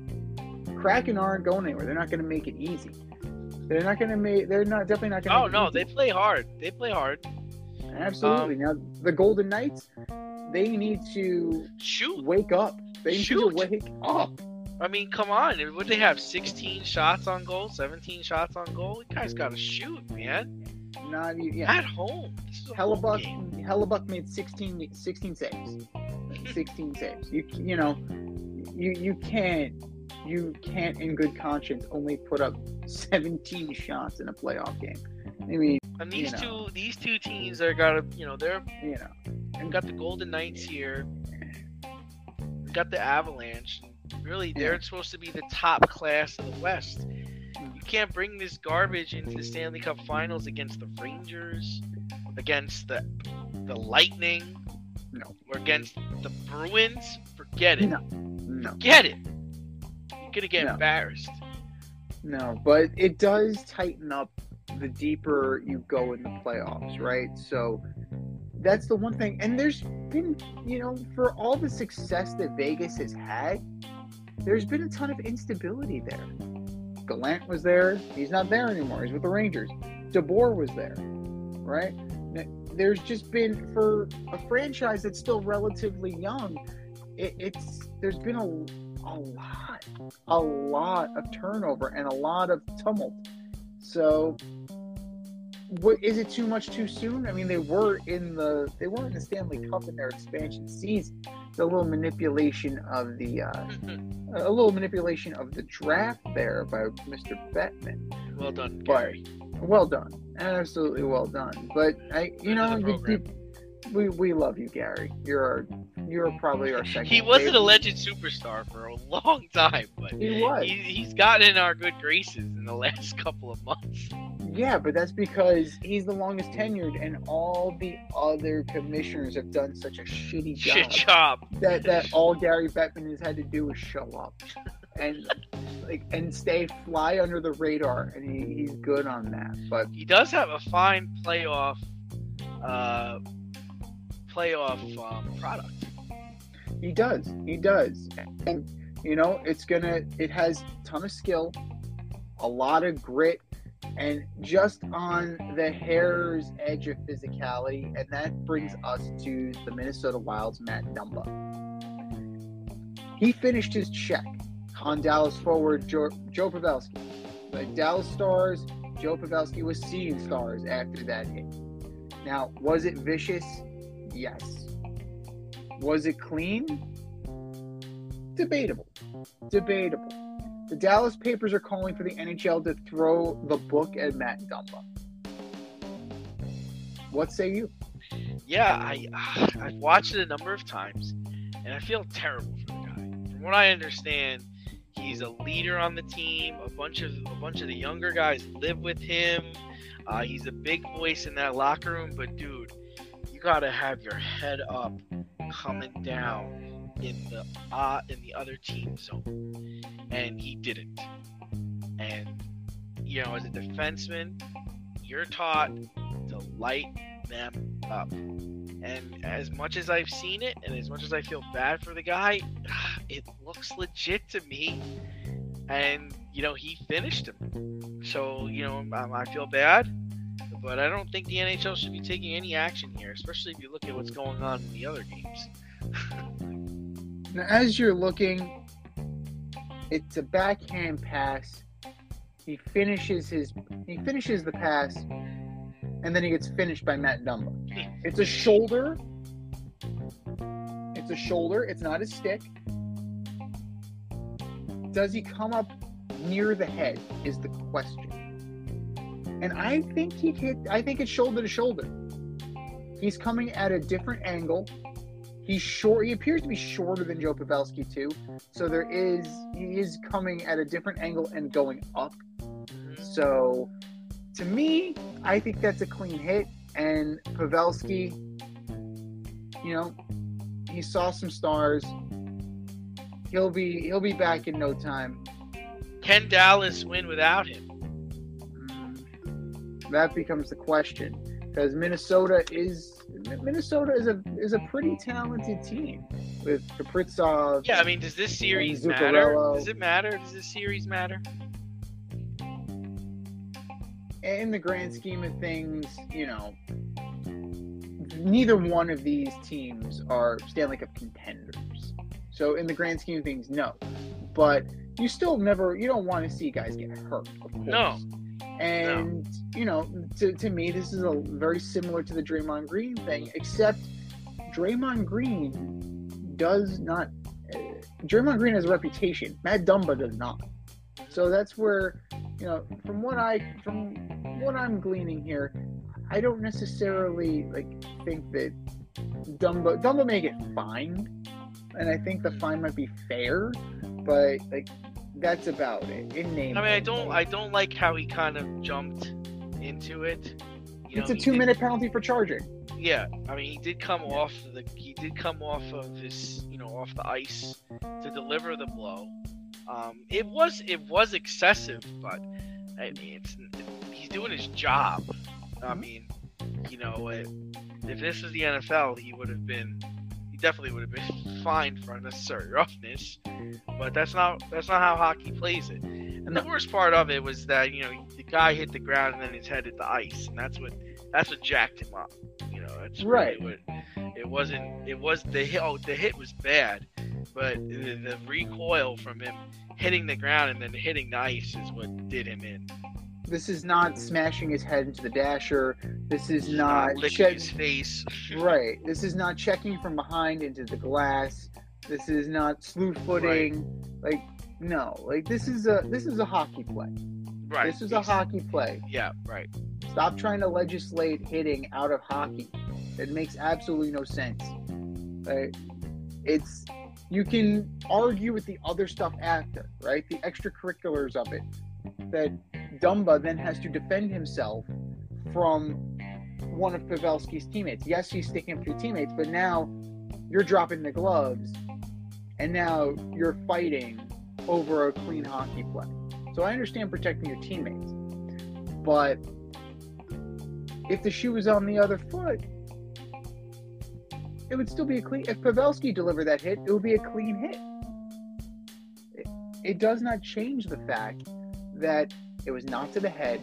Kraken aren't going anywhere. They're not going to make it easy. They're not going to make. They're not definitely not going. Oh no, they play hard. They play hard. Absolutely. Um, now the Golden Knights, they need to shoot. Wake up. They need shoot. to wake up. I mean, come on. Would they have sixteen shots on goal, seventeen shots on goal? You guys got to shoot, man. Not even, yeah. At home. Hellebuck, Hellebuck made sixteen, sixteen saves. sixteen saves. You you know, you you can't you can't in good conscience only put up seventeen shots in a playoff game. I mean, and these you know, two these two teams are got to you know they're you know we've got the Golden Knights here. We've got the Avalanche. Really, they're yeah. supposed to be the top class of the West. You can't bring this garbage into the Stanley Cup Finals against the Rangers, against the the Lightning, no, or against the Bruins. Forget it. No, no. Forget it. You're gonna get no. embarrassed. No, but it does tighten up the deeper you go in the playoffs, right? So that's the one thing. And there's been, you know, for all the success that Vegas has had, there's been a ton of instability there. Gallant was there. He's not there anymore. He's with the Rangers. DeBoer was there, right? There's just been, for a franchise that's still relatively young, it, it's there's been a, a lot, a lot of turnover and a lot of tumult. So, what is it too much too soon? I mean, they were in the they were in the Stanley Cup in their expansion season. A little manipulation of the uh, a little manipulation of the draft there by Mister Bettman. Well done, Gary. But, well done, absolutely well done. But I, you know, you, you, we we love you, Gary. You're our, you're probably our second. He was favorite. an alleged superstar for a long time, but he was. He, he's gotten in our good graces in the last couple of months. Yeah, but that's because he's the longest tenured, and all the other commissioners have done such a shitty job. Shit job. That that all Gary Bettman has had to do is show up, and like and stay fly under the radar, and he, he's good on that. But he does have a fine playoff, uh, playoff um, product. He does. He does, and you know it's gonna. It has a ton of skill, a lot of grit. And just on the hair's edge of physicality, and that brings us to the Minnesota Wild's Matt Dumba. He finished his check on Dallas forward Joe, Joe Pavelski. The Dallas Stars, Joe Pavelski was seeing stars after that hit. Now, was it vicious? Yes. Was it clean? Debatable. Debatable. The Dallas papers are calling for the N H L to throw the book at Matt Dumba. What say you? Yeah, I I've watched it a number of times, and I feel terrible for the guy. From what I understand, he's a leader on the team. A bunch of a bunch of the younger guys live with him. Uh, he's a big voice in that locker room. But dude, you gotta have your head up, coming down in the uh, in the other team zone, and he didn't. And you know, as a defenseman, you're taught to light them up. And as much as I've seen it, and as much as I feel bad for the guy, it looks legit to me. And, you know, he finished him. So, you know, I feel bad. But I don't think the N H L should be taking any action here, especially if you look at what's going on in the other games. Now, as you're looking, it's a backhand pass. He finishes his he finishes the pass, and then he gets finished by Matt Dumba. It's a shoulder. It's a shoulder. It's not a stick. Does he come up near the head is the question. And I think he hit, I think it's shoulder to shoulder. He's coming at a different angle. He's short. He appears to be shorter than Joe Pavelski too. So there is, he is coming at a different angle and going up. So to me, I think that's a clean hit. And Pavelski, you know, he saw some stars. He'll be he'll be back in no time. Can Dallas win without him? That becomes the question, because Minnesota is Minnesota is a is a pretty talented team with Kaprizov. Yeah, I mean, does this series matter? Does it matter? Does this series matter? In the grand scheme of things, you know, neither one of these teams are Stanley Cup contenders. So in the grand scheme of things, no. But you still never, you don't want to see guys get hurt, of course. No. And, no. you know, to, to me, this is a very similar to the Draymond Green thing, except Draymond Green does not, uh, Draymond Green has a reputation. Matt Dumba does not. So that's where, you know, from what I, from what I'm gleaning here, I don't necessarily, like, think that Dumba, Dumba may get fined, and I think the fine might be fair, but, like, that's about it. In name. I mean, I don't, I don't like how he kind of jumped into it. You it's know, a two-minute penalty for charging. Yeah, I mean, he did come off the, he did come off of his, you know, off the ice to deliver the blow. Um, it was, it was excessive, but I mean, it's, he's doing his job. I mean, you know, if this was the N F L, he would have been, he definitely would have been fined for unnecessary roughness. But that's not that's not how hockey plays it. And the worst part of it was that, you know, the guy hit the ground and then his head hit the ice, and that's what that's what jacked him up. You know, that's right. Really what, it wasn't. It was the hit. Oh, the hit was bad, but the, the recoil from him hitting the ground and then hitting the ice is what did him in. This is not smashing his head into the dasher. This is not, not licking check- his face. Right. This is not checking from behind into the glass. This is not slew footing. Right. Like, no. Like, this is a this is a hockey play. Right. This is a hockey play. Yeah. Right. Stop trying to legislate hitting out of hockey. It makes absolutely no sense. Right? It's you can argue with the other stuff after, right? The extracurriculars of it. That Dumba then has to defend himself from one of Pavelski's teammates. Yes, he's sticking up to teammates, but now you're dropping the gloves, and now you're fighting over a clean hockey play. So I understand protecting your teammates, but if the shoe was on the other foot, it would still be a clean. If Pavelski delivered that hit, it would be a clean hit. It, it does not change the fact that it was not to the head,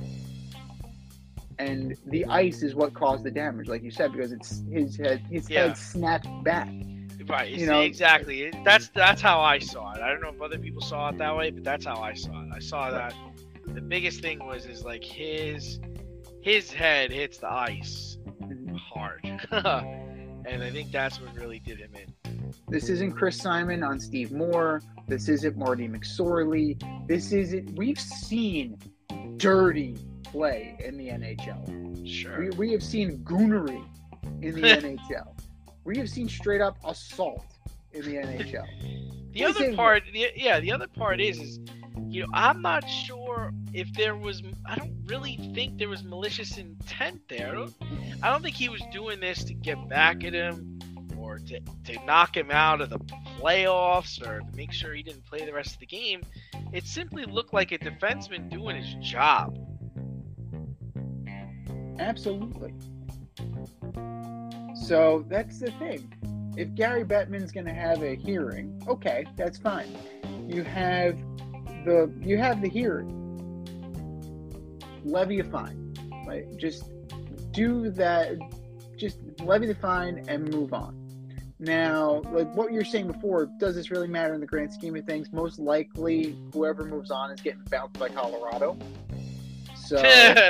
and the ice is what caused the damage, like you said, because it's his head. His yeah. head snapped back. Right. You You know- exactly. It- That's that's how I saw it. I don't know if other people saw it that way, but that's how I saw it. I saw that the biggest thing was is like his his head hits the ice hard, and I think that's what really did him in. This isn't Chris Simon on Steve Moore. This isn't Marty McSorley. This isn't. We've seen dirty play in the N H L. Sure. We, we have seen goonery in the N H L. We have seen straight up assault in the N H L. The other part, the, yeah, the other part is, is, you know, I'm not sure if there was. I don't really think there was malicious intent there. I don't, I don't think he was doing this to get back at him or to to knock him out of the playoffs or to make sure he didn't play the rest of the game. It simply looked like a defenseman doing his job. Absolutely. So that's the thing. If Gary Bettman's going to have a hearing, okay, that's fine. You have the you have the hearing. Levy a fine, right? Just do that. Just levy the fine and move on. Now, like what you were saying before, does this really matter in the grand scheme of things? Most likely, whoever moves on is getting bounced by Colorado. So,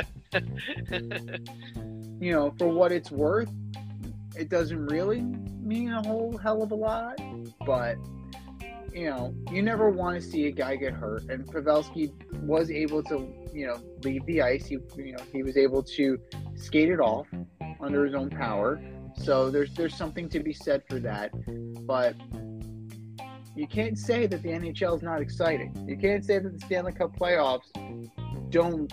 you know, for what it's worth, it doesn't really mean a whole hell of a lot. But, you know, you never want to see a guy get hurt. And Pavelski was able to, you know, leave the ice. He, you know, he was able to skate it off under his own power. So there's there's something to be said for that. But you can't say that the N H L is not exciting. You can't say that the Stanley Cup playoffs don't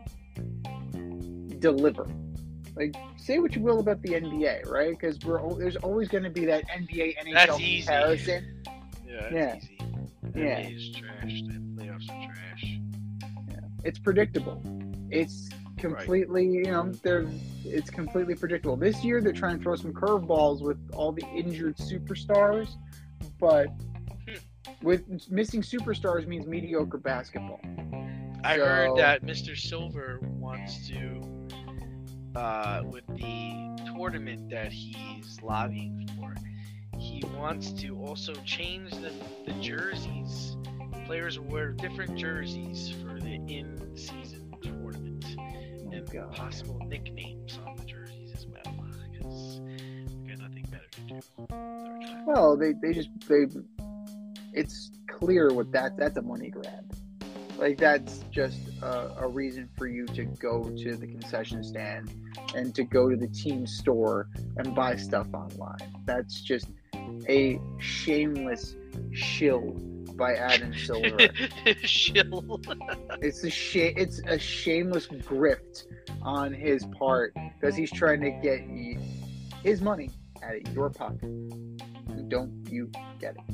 deliver. Like, say what you will about the N B A, right? Because we're there's always going to be that N B A N H L That's easy. comparison. Yeah, that's Yeah. easy. The Yeah. N B A is trash. The playoffs are trash. It's predictable. It's completely, you know, they're it's completely predictable. This year they're trying to throw some curveballs with all the injured superstars, but with missing superstars means mediocre basketball. I So- heard that Mister Silver wants to, uh, with the tournament that he's lobbying for, he wants to also change the, the jerseys. Players will wear different jerseys for the in-season tournament, and God. possible nicknames on the jerseys as well, because we got nothing better to do. They're trying- Well, they, they just they it's clear what that that's a money grab. Like that's just a, a reason for you to go to the concession stand and to go to the team store and buy stuff online. That's just a shameless shill by Adam Silver. Shill. It's a sh- it's a shameless grift on his part because he's trying to get you, his money out of your pocket. And don't you get it?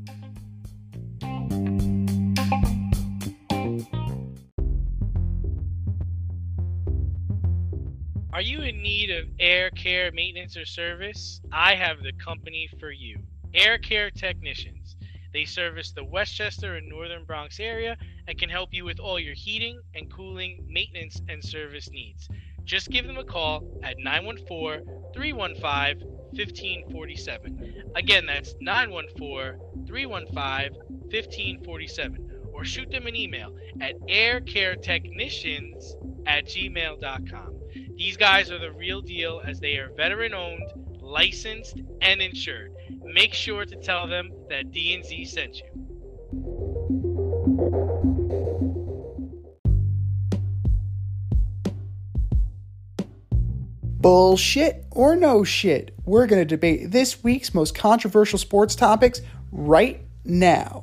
Are you in need of air care maintenance or service? I have the company for you. Air Care Technicians. They service the Westchester and Northern Bronx area and can help you with all your heating and cooling, maintenance, and service needs. Just give them a call at nine one four, three one five, one five four seven. Again, that's nine one four, three one five, one five four seven. Or shoot them an email at aircaretechnicians at gmail dot com. These guys are the real deal as they are veteran-owned, licensed, and insured. Make sure to tell them that D and Z sent you. Bullshit or no shit? We're going to debate this week's most controversial sports topics right now.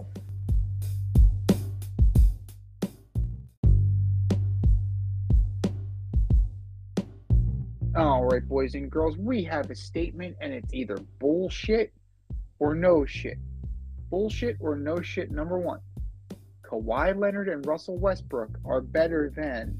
All right, boys and girls, we have a statement, and it's either bullshit or no shit. Bullshit or no shit, number one. Kawhi Leonard and Russell Westbrook are better than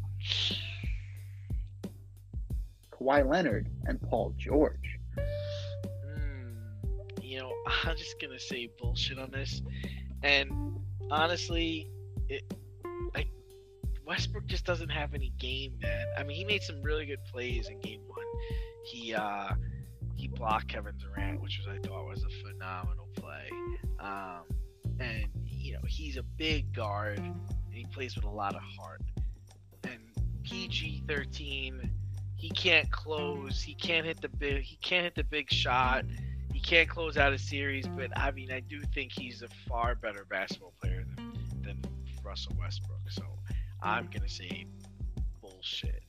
Kawhi Leonard and Paul George. Hmm, you know, I'm just gonna say bullshit on this, and honestly, it, like Westbrook just doesn't have any game, man. I mean, he made some really good plays in Game One. He uh, he blocked Kevin Durant, which was I thought was a phenomenal play. Um, and you know he's a big guard, and he plays with a lot of heart. And P G thirteen, he can't close. He can't hit the big. He can't hit the big shot. He can't close out a series. But I mean, I do think he's a far better basketball player than than Russell Westbrook. So I'm gonna say bullshit.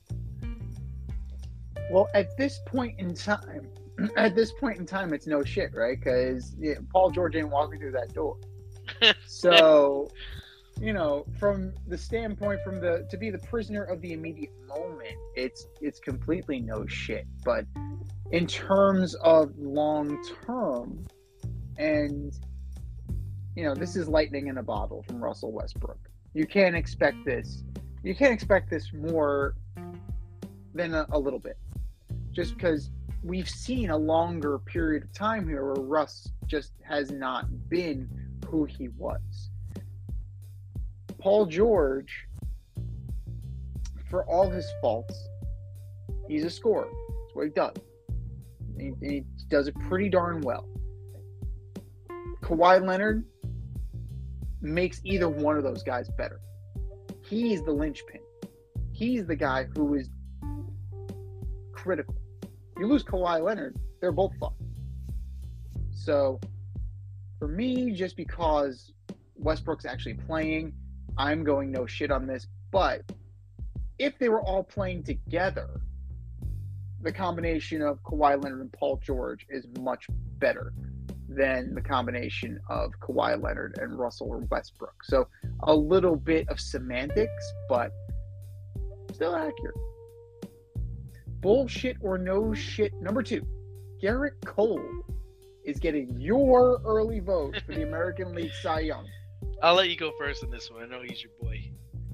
Well, at this point in time, at this point in time, it's no shit, right? Because yeah, Paul George ain't walking through that door. So, you know, from the standpoint, from the to be the prisoner of the immediate moment, it's it's completely no shit. But in terms of long term, and you know, this is lightning in a bottle from Russell Westbrook. You can't expect this. You can't expect this more than a, a little bit. Just because we've seen a longer period of time here where Russ just has not been who he was. Paul George, for all his faults, he's a scorer. That's what he does. He, he does it pretty darn well. Kawhi Leonard makes either one of those guys better. He's the linchpin. He's the guy who is critical. You lose Kawhi Leonard, they're both fucked. So, for me, just because Westbrook's actually playing, I'm going no shit on this. But if they were all playing together, the combination of Kawhi Leonard and Paul George is much better than the combination of Kawhi Leonard and Russell Westbrook. So, a little bit of semantics, but still accurate. Bullshit or no shit. Number two, Garrett Cole is getting your early vote for the American League Cy Young. I'll let you go first on this one. I know he's your boy.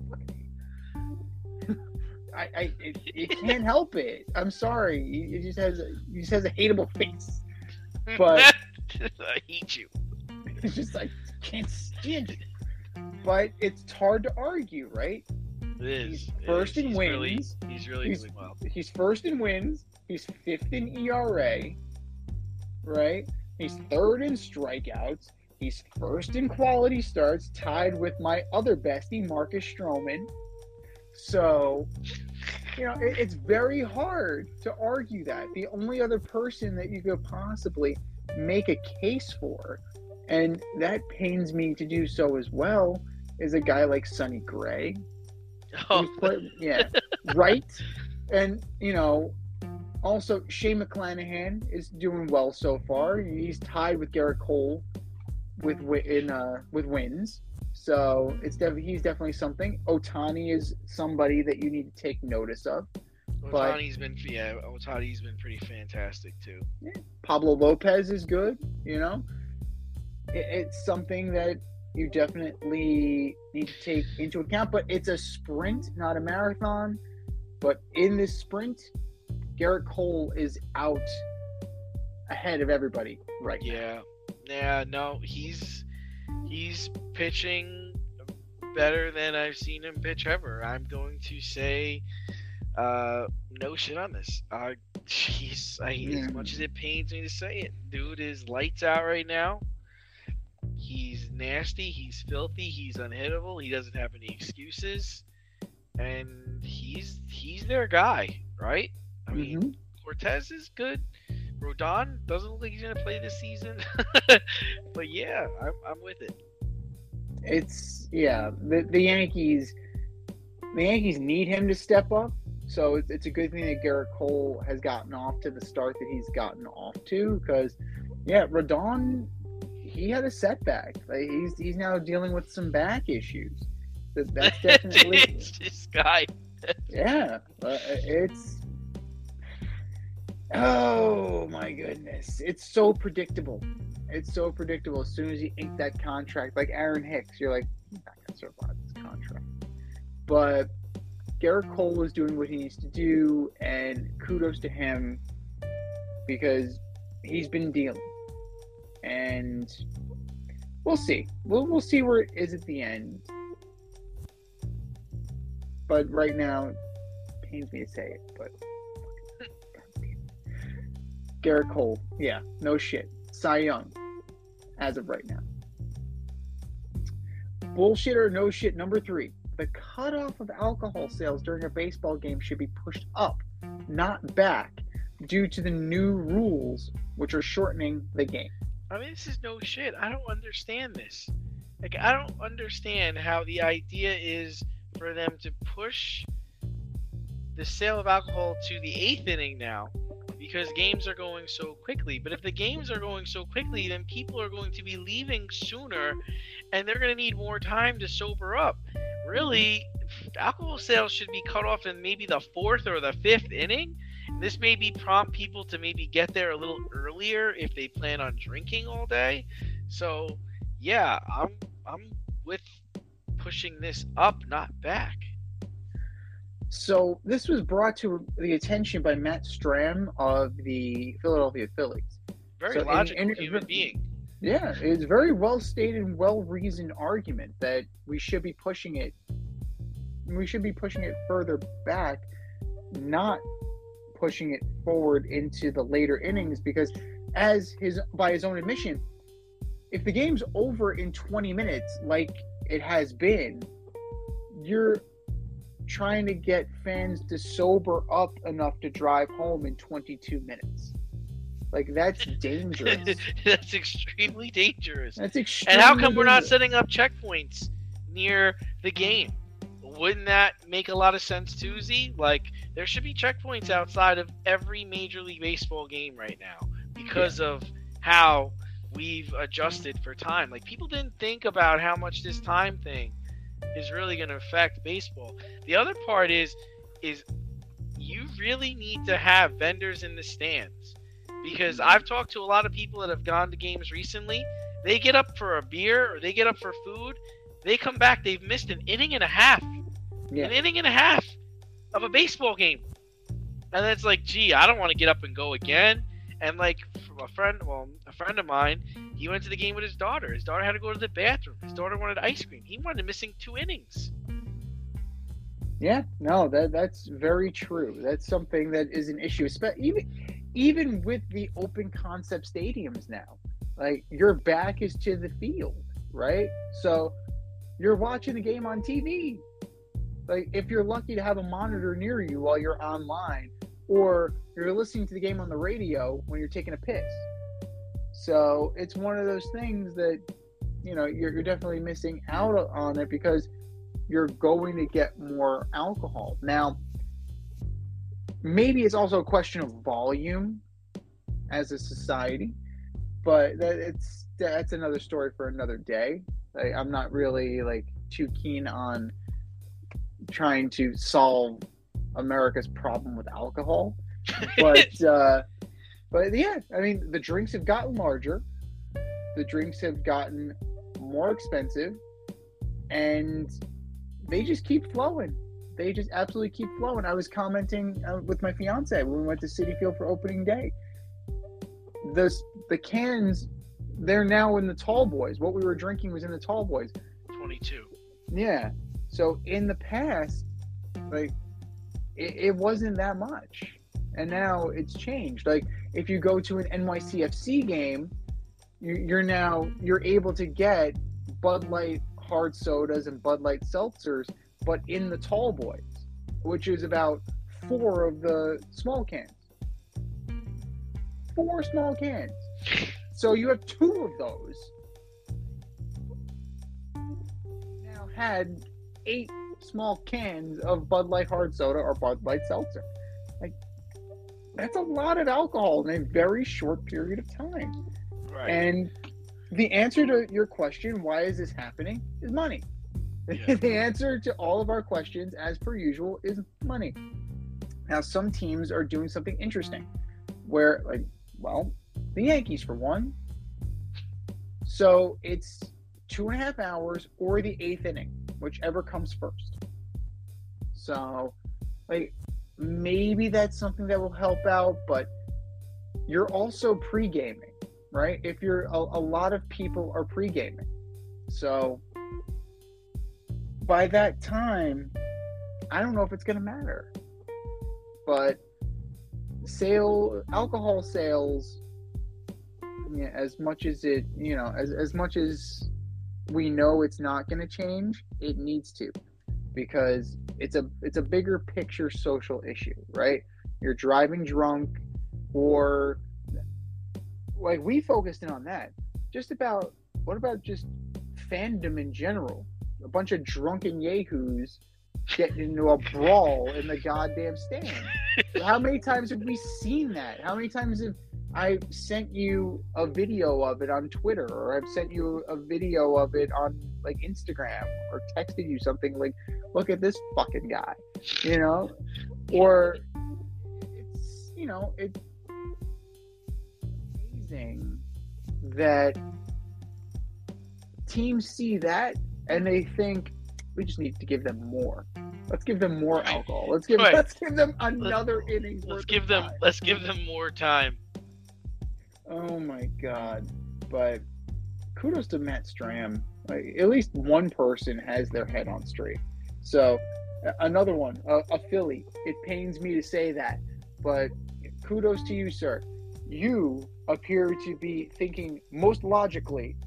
I, I it, it can't help it. I'm sorry. He, he just has a, he just has a hateable face. But I hate you. It's just like can't stand it. But it's hard to argue, right? It is. He's It first is. in he's wins. Really, he's really He's- doing well. He's first in wins. He's fifth in E R A. Right? He's third in strikeouts. He's first in quality starts, tied with my other bestie, Marcus Stroman. So, you know, it, it's very hard to argue that. The only other person that you could possibly make a case for, and that pains me to do so as well, is a guy like Sonny Gray. Oh, Play, yeah, right. And you know, also Shane McClanahan is doing well so far. He's tied with Garrett Cole with in uh, with wins. So it's def- he's definitely something. Ohtani is somebody that you need to take notice of. But- Otani's been yeah, Otani's been pretty fantastic too. Pablo Lopez is good. You know, it, it's something that you definitely need to take into account. But it's a sprint, not a marathon. But in this sprint, Garrett Cole is out ahead of everybody right now. Yeah, yeah, no, he's he's pitching better than I've seen him pitch ever. I'm going to say uh, no shit on this. Uh, he's I, Yeah. as much as it pains me to say it, dude is lights out right now. He's nasty. He's filthy. He's unhittable. He doesn't have any excuses, and he's he's their guy, right? I mean, Mhm. Cortez is good. Rodon doesn't look like he's gonna play this season, but yeah, I'm I'm with it. It's yeah. The the Yankees, the Yankees need him to step up. So it's, it's a good thing that Garrett Cole has gotten off to the start that he's gotten off to. Because yeah, Rodon, he had a setback. Like, he's he's now dealing with some back issues. That that's definitely it's this guy. yeah. Uh, it's oh my goodness, it's so predictable. It's so predictable. As soon as you ink that contract, like Aaron Hicks, you're like, he's not gonna survive this contract. But Garrett Cole is doing what he needs to do, and kudos to him because he's been dealing. And we'll see. We'll we'll see where it is at the end. But right now, it pains me to say it, but Garrett Cole. Yeah, no shit. Cy Young, as of right now. Bullshit or no shit number three. The cutoff of alcohol sales during a baseball game should be pushed up, not back, due to the new rules, which are shortening the game. I mean, this is no shit. I don't understand this. Like, I don't understand how the idea is for them to push the sale of alcohol to the eighth inning now, because games are going so quickly. But if the games are going so quickly, then people are going to be leaving sooner, and they're going to need more time to sober up. Really, alcohol sales should be cut off in maybe the fourth or the fifth inning. This maybe prompt people to maybe get there a little earlier if they plan on drinking all day. So, yeah, I'm I'm with pushing this up, not back. So this was brought to the attention by Matt Stram of the Philadelphia Phillies. Very so logical in, in, human being. Yeah, it's a very well stated and well reasoned argument that we should be pushing it. We should be pushing it further back, not pushing it forward into the later innings, because as his by his own admission, if the game's over in twenty minutes like it has been, you're trying to get fans to sober up enough to drive home in twenty-two minutes. Like, that's dangerous. That's extremely dangerous. That's extremely And how come we're not dangerous. setting up checkpoints near the game? Wouldn't that make a lot of sense too, Z? Like, there should be checkpoints outside of every Major League Baseball game right now because yeah. of how we've adjusted for time. Like, people didn't think about how much this time thing is really going to affect baseball. The other part is, is you really need to have vendors in the stands, because I've talked to a lot of people that have gone to games recently. They get up for a beer or they get up for food. They come back, they've missed an inning and a half. Yeah. An inning and a half of a baseball game. And it's like, gee, I don't want to get up and go again. And like a friend, well, a friend of mine, he went to the game with his daughter. His daughter had to go to the bathroom. His daughter wanted ice cream. He wanted missing two innings. Yeah, no, that that's very true. That's something that is an issue, even even with the open concept stadiums now. Like, your back is to the field, right? So you're watching the game on T V. Like, if you're lucky to have a monitor near you while you're online, or you're listening to the game on the radio when you're taking a piss. So it's one of those things that, you know, you're, you're definitely missing out on it, because you're going to get more alcohol. Now, maybe it's also a question of volume as a society, but that it's that's another story for another day. Like, I'm not really like too keen on trying to solve America's problem with alcohol, but uh, but yeah, I mean, the drinks have gotten larger, the drinks have gotten more expensive, and they just keep flowing. They just absolutely keep flowing. I was commenting uh, with my fiance when we went to Citi Field for opening day. The the cans, they're now in the tall boys. What we were drinking was in the tall boys. twenty-two. Yeah. So in the past, like, it, it wasn't that much, and now it's changed. Like, if you go to an N Y C F C game, you, you're now you're able to get Bud Light hard sodas and Bud Light seltzers, but in the tall boys, which is about four of the small cans. Four small cans. So you have two of those. Now had eight small cans of Bud Light hard soda or Bud Light seltzer. Like, that's a lot of alcohol in a very short period of time. Right. And the answer to your question, why is this happening, is money. Yeah. The answer to all of our questions, as per usual, is money. Now, some teams are doing something interesting, where, like, well, the Yankees, for one. So it's two and a half hours or the eighth inning, whichever comes first. So, like, maybe that's something that will help out, but you're also pre-gaming, right? If you're a, a lot of people are pre-gaming. So by that time, I don't know if it's going to matter. But sale alcohol sales, yeah, as much as it, you know, as, as much as we know it's not going to change, it needs to, because it's a it's a bigger picture social issue, right? You're driving drunk, or like we focused in on that. Just about, what about just fandom in general? A bunch of drunken yahoos getting into a brawl in the goddamn stand. How many times have we seen that? How many times have I sent you a video of it on Twitter, or I've sent you a video of it on like Instagram, or texted you something like, look at this fucking guy, you know? Or it's, you know, it's amazing that teams see that and they think, we just need to give them more. Let's give them more Right. alcohol. Let's give Right. let's give them another innings. Let's worth give of them time. let's give them more time. Oh my god! But kudos to Matt Stram. Like, at least one person has their head on straight. So a- another one, a, a Philly. It pains me to say that, but kudos to you, sir. You appear to be thinking most logically.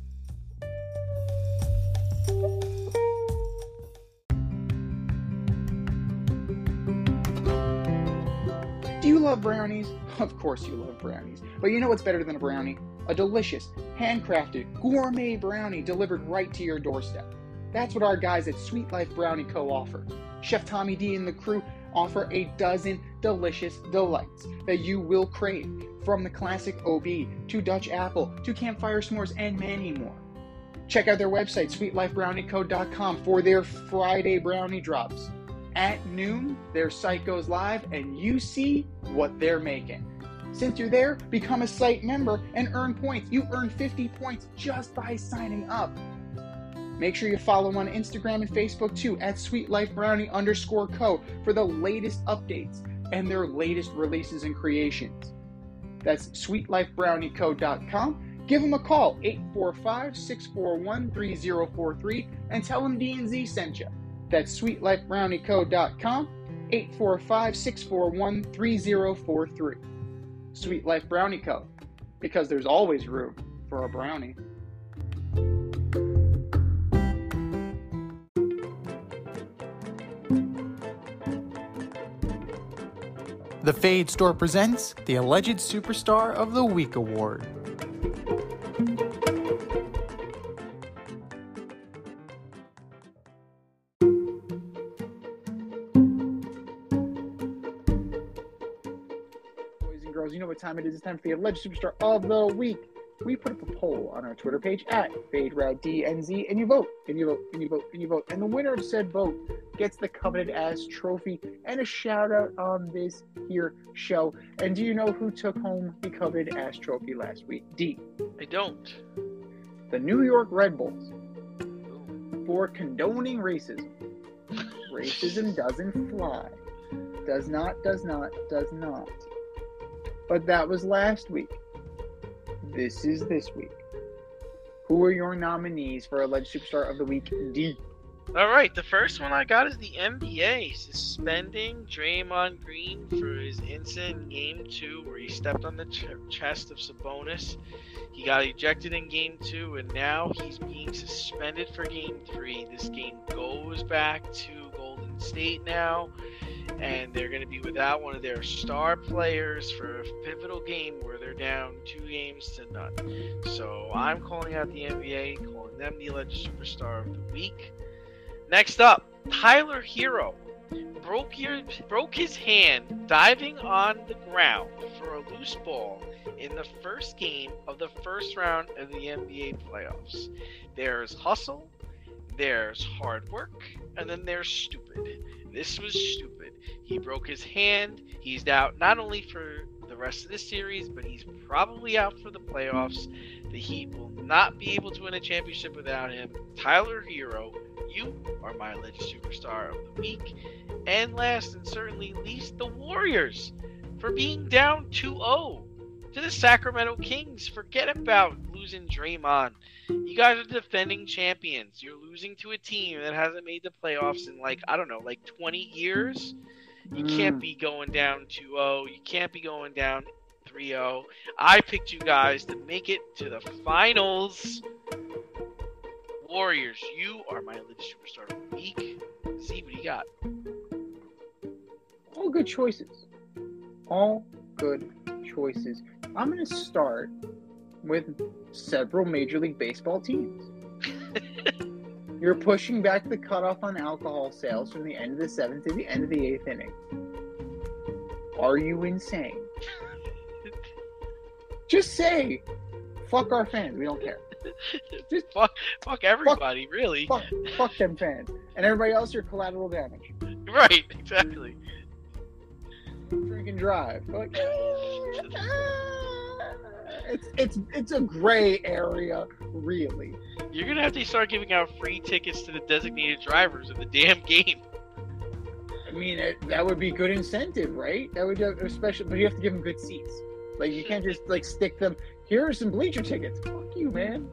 Do you love brownies? Of course you love brownies. But you know what's better than a brownie? A delicious, handcrafted, gourmet brownie delivered right to your doorstep. That's what our guys at Sweet Life Brownie Co. offer. Chef Tommy D and the crew offer a dozen delicious delights that you will crave, from the classic O B to Dutch apple to campfire s'mores and many more. Check out their website, sweet life brownie co dot com, for their Friday brownie drops. At noon, their site goes live and you see what they're making. Since you're there, become a site member and earn points. You earn fifty points just by signing up. Make sure you follow them on Instagram and Facebook too, at sweetlifebrownie underscore co, for the latest updates and their latest releases and creations. That's sweet life brownie co dot com. Give them a call, eight four five, six four one, three zero four three, and tell them D and Z sent you. That's sweet life brownie co dot com, eight four five, six four one, three zero four three. Sweet Life Brownie Co., because there's always room for a brownie. The Fade Store presents the Alleged Superstar of the Week Award. Boys and girls, you know what time it is. It's time for the Alleged Superstar of the Week. We put up a poll on our Twitter page at FadeRoutDNZ, and you vote, and you vote, and you vote, and you vote. And the winner of said vote gets the coveted ass trophy and a shout out on this here show. And do you know who took home the coveted ass trophy last week? D. I don't. The New York Red Bulls, for condoning racism. Racism doesn't fly. Does not, does not, does not. But that was last week. This is this week. Who are your nominees for Alleged Superstar of the Week, D? All right, the first one I got is the N B A suspending Draymond Green for his incident in Game Two, where he stepped on the ch- chest of Sabonis. He got ejected in Game Two, and now he's being suspended for Game Three. This game goes back to Golden State now, and they're going to be without one of their star players for a pivotal game where they're down two games to none. So I'm calling out the N B A, calling them the Alleged Superstar of the Week. Next up, Tyler Hero broke your, broke his hand diving on the ground for a loose ball in the first game of the first round of the N B A playoffs. There's hustle, there's hard work, and then there's stupid. This was stupid. He broke his hand. He's out not only for the rest of the series, but he's probably out for the playoffs. The Heat will not be able to win a championship without him. Tyler Hero, you are my Alleged Superstar of the Week. And last and certainly least, the Warriors for being down two oh to the Sacramento Kings. Forget about losing Draymond. You guys are defending champions. You're losing to a team that hasn't made the playoffs in like, I don't know, like twenty years. You can't Mm. be going down two oh. You can't be going down three oh. I picked you guys to make it to the finals. Warriors, you are my alleged superstar of the week. See what you got. All good choices. All good choices. I'm going to start with several Major League Baseball teams. You're pushing back the cutoff on alcohol sales from the end of the seventh to the end of the eighth inning. Are you insane? Just say, fuck our fans. We don't care. Just fuck, fuck everybody, fuck, really. Fuck, fuck them fans. And everybody else, you're collateral damage. Right, exactly. Drink and drive. Like, it's it's it's a gray area, really. You're gonna have to start giving out free tickets to the designated drivers of the damn game. I mean, it, that would be good incentive, right? That would especially, but you have to give them good seats. Like, you can't just like stick them. Here are some bleacher tickets. Fuck you, man.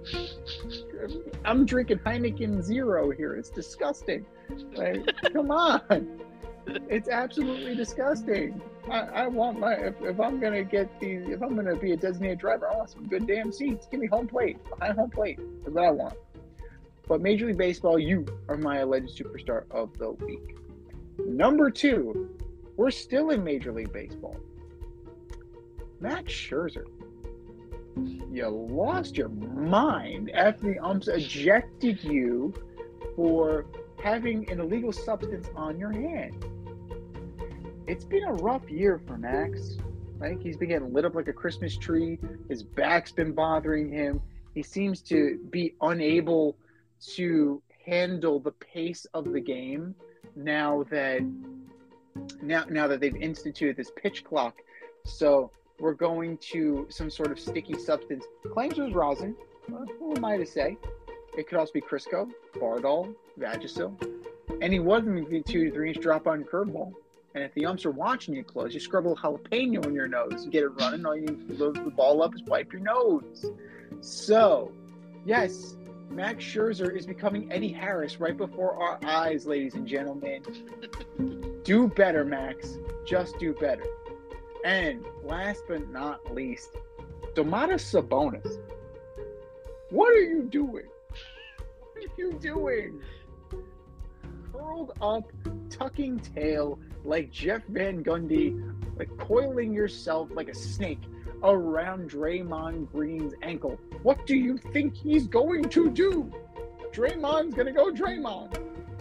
I'm drinking Heineken Zero here. It's disgusting. Like, come on. It's absolutely disgusting. I, I want my if, if I'm gonna get these if I'm gonna be a designated driver, I want some good damn seats. Give me home plate, behind home plate. That's what I want. But Major League Baseball, you are my alleged superstar of the week. Number two, we're still in Major League Baseball. Max Scherzer. You lost your mind after the umps ejected you for having an illegal substance on your hand. It's been a rough year for Max. Like, he's been getting lit up like a Christmas tree. His back's been bothering him. He seems to be unable to handle the pace of the game now that now now that they've instituted this pitch clock. So we're going to some sort of sticky substance. Claims was rosin. Well, who am I to say? It could also be Crisco, Bardol, Vagisil. And he wasn't the two to three inch drop on curveball. And if the umps are watching you close, you scrub a little jalapeno in your nose. You get it running. All you need to load the ball up is wipe your nose. So, yes, Max Scherzer is becoming Eddie Harris right before our eyes, ladies and gentlemen. Do better, Max. Just do better. And last but not least, Domantas Sabonis. What are you doing? What are you doing? Curled up, tucking tail, like Jeff Van Gundy, like coiling yourself like a snake around Draymond Green's ankle. What do you think he's going to do? Draymond's gonna go Draymond.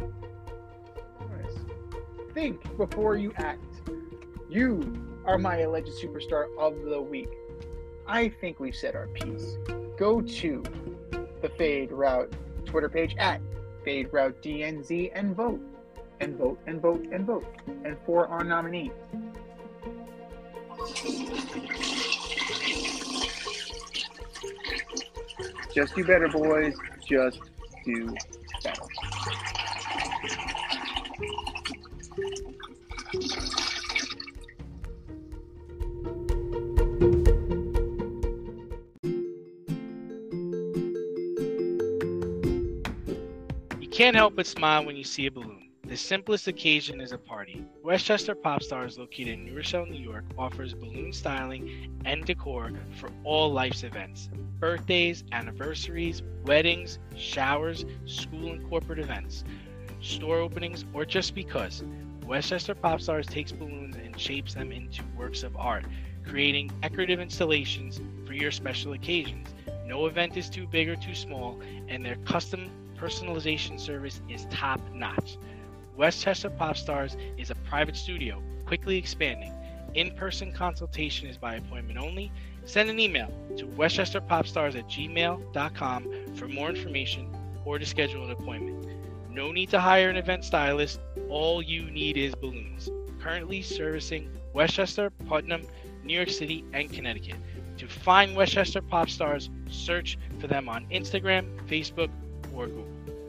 Think before you act. You are my alleged superstar of the week. I think we've said our piece. Go to the Fade Route Twitter page at Fade Route D N Z and vote. And vote and vote and vote. And for our nominee. Just do better, boys. Just do better. You can't help but smile when you see a balloon. The simplest occasion is a party. Westchester Pop Stars, located in New Rochelle, New York, offers balloon styling and decor for all life's events. Birthdays, anniversaries, weddings, showers, school and corporate events, store openings, or just because. Westchester Pop Stars takes balloons and shapes them into works of art, creating decorative installations for your special occasions. No event is too big or too small, and their custom personalization service is top-notch. Westchester Pop Stars is a private studio, quickly expanding. In-person consultation is by appointment only. Send an email to westchesterpopstars at gmail dot com for more information or to schedule an appointment. No need to hire an event stylist. All you need is balloons. Currently servicing Westchester, Putnam, New York City, and Connecticut. To find Westchester Pop Stars, search for them on Instagram, Facebook, or Google.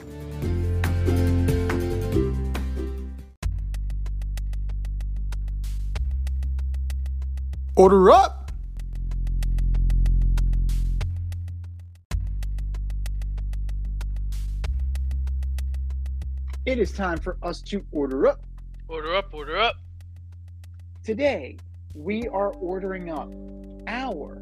Order up! It is time for us to order up. Order up, order up. Today, we are ordering up our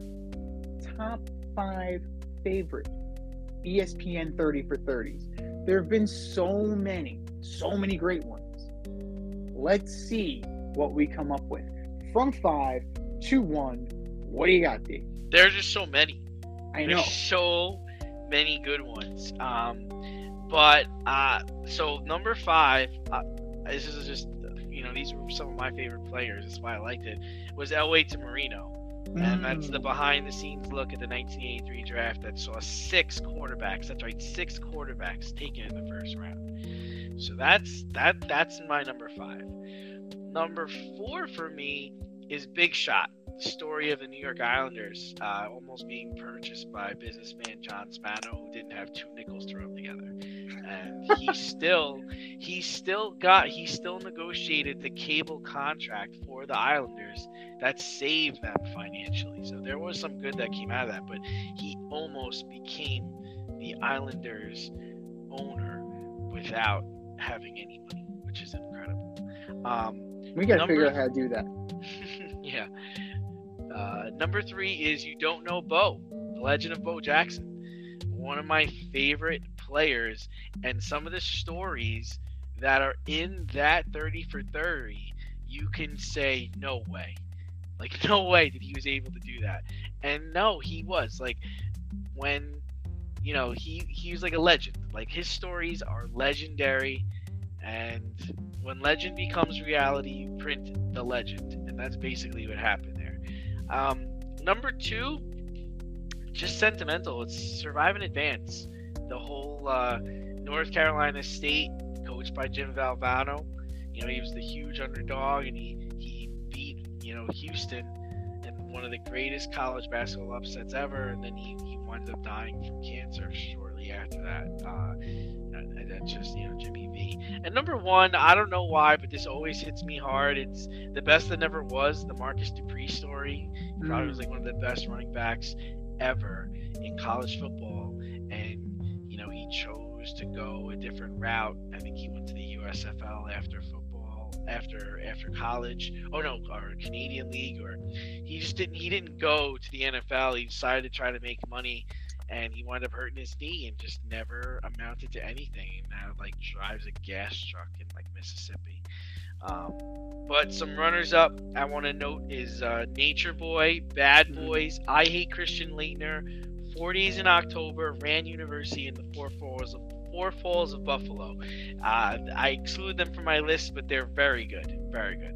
top five favorite E S P N thirty for thirties. There have been so many, so many great ones. Let's see what we come up with. From five to one, what do you got, D? There's just so many. I know. There's so many good ones. Um, but, uh, so number five, uh, this is just, you know, these were some of my favorite players. That's why I liked it. Was Elway to Marino. Mm. And that's the behind-the-scenes look at the nineteen eighty-three draft that saw six quarterbacks. That's right, six quarterbacks taken in the first round. So that's that. That's my number five. Number four for me is Big Shot, the story of the New York Islanders uh, almost being purchased by businessman John Spano, who didn't have two nickels to rub together. And he still, he still got, he still negotiated the cable contract for the Islanders that saved them financially. So there was some good that came out of that, but he almost became the Islanders owner without having any money, which is incredible. Um, we got to figure out how to do that. yeah. Uh, number three is You Don't Know Bo, the legend of Bo Jackson. One of my favorite players, and some of the stories that are in that thirty for thirty, you can say, no way. Like, no way that he was able to do that. And no, he was. Like, when, you know, he, he was like a legend. Like, his stories are legendary, and when legend becomes reality, you print the legend. And that's basically what happened there. Um, number two, just sentimental. It's Survive and Advance. The whole uh, North Carolina State, coached by Jim Valvano. You know, he was the huge underdog, and he, he beat, you know, Houston in one of the greatest college basketball upsets ever. And then he, he wound up dying from cancer shortly after that. Uh, and, and that's just, you know, Jimmy V. And number one, I don't know why, but this always hits me hard. It's The Best That Never Was, the Marcus Dupree story. He probably was like one of the best running backs ever in college football. And he chose to go a different route. I think he went to the U S F L after football, after after college. Oh no, or Canadian League, or he just didn't. He didn't go to the N F L. He decided to try to make money, and he wound up hurting his knee and just never amounted to anything. And now like drives a gas truck in like Mississippi. Um, but some runners up I want to note is uh, Nature Boy, Bad Boys, I Hate Christian Laettner, Four Days in October, Rand University, and the Four Falls of Four Falls of Buffalo. Uh, I exclude them from my list, but they're very good, very good.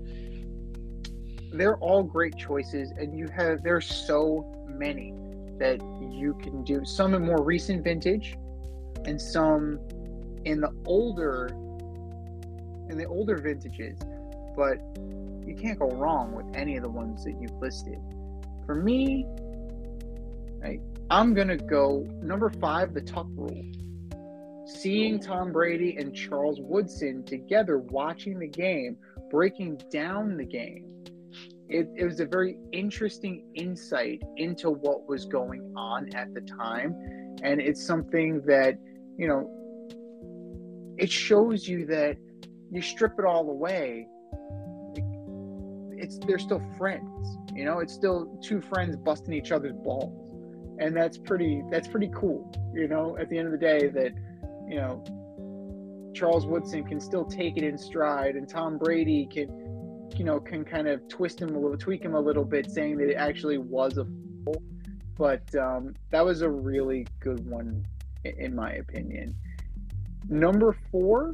They're all great choices, and you have there's so many that you can do. Some in more recent vintage, and some in the older in the older vintages. But you can't go wrong with any of the ones that you've listed. For me, right, I'm going to go number five, the Tuck Rule. Seeing Tom Brady and Charles Woodson together, watching the game, breaking down the game. It, it was a very interesting insight into what was going on at the time. And it's something that, you know, it shows you that you strip it all away. It's, they're still friends, you know, it's still two friends busting each other's balls. And that's pretty, that's pretty cool, you know, at the end of the day that, you know, Charles Woodson can still take it in stride, and Tom Brady can, you know, can kind of twist him a little, tweak him a little bit, saying that it actually was a foul. But um, that was a really good one, in my opinion. Number four,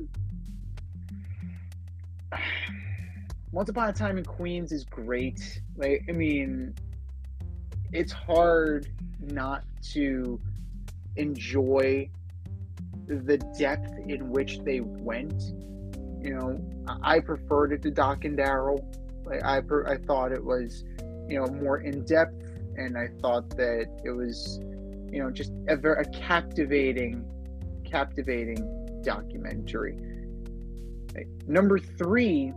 Once Upon a Time in Queens is great. Like, I mean, it's hard not to enjoy the depth in which they went. You know, I preferred it to Doc and Daryl. Like, I per- I thought it was, you know, more in depth, and I thought that it was, you know, just a very a captivating, captivating documentary. Like, number three,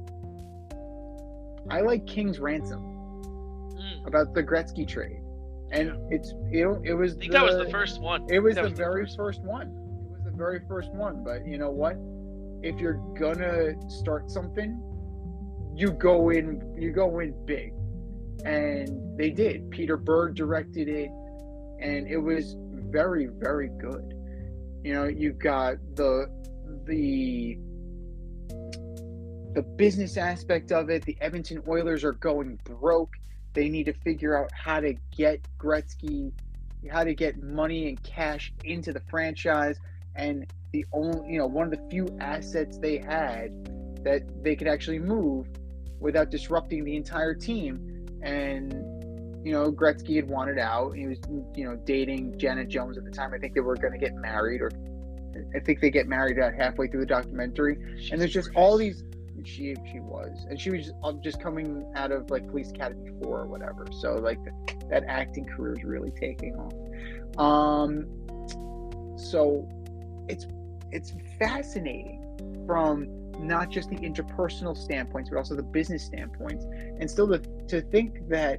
I like King's Ransom, mm. about the Gretzky trade. And yeah. it's, you know, it was I think the, that was the first one. It was the was very the first, first one. It was the very first one. But you know what? if you're gonna start something, you go in, you go in big. And they did. Peter Berg directed it, and it was very, very good. You know, you've got the the the business aspect of it. The Edmonton Oilers are going broke. They need to figure out how to get Gretzky, how to get money and cash into the franchise. And the only, you know, one of the few assets they had that they could actually move without disrupting the entire team. And, you know, Gretzky had wanted out. He was, you know, dating Janet Jones at the time. I think they were going to get married, or I think they get married about halfway through the documentary. She's and there's just gorgeous. all these. She she was, and she was just, just coming out of like Police Academy four or whatever. So like the, that acting career is really taking off. Um, so it's it's fascinating from not just the interpersonal standpoints, but also the business standpoints, and still to to think that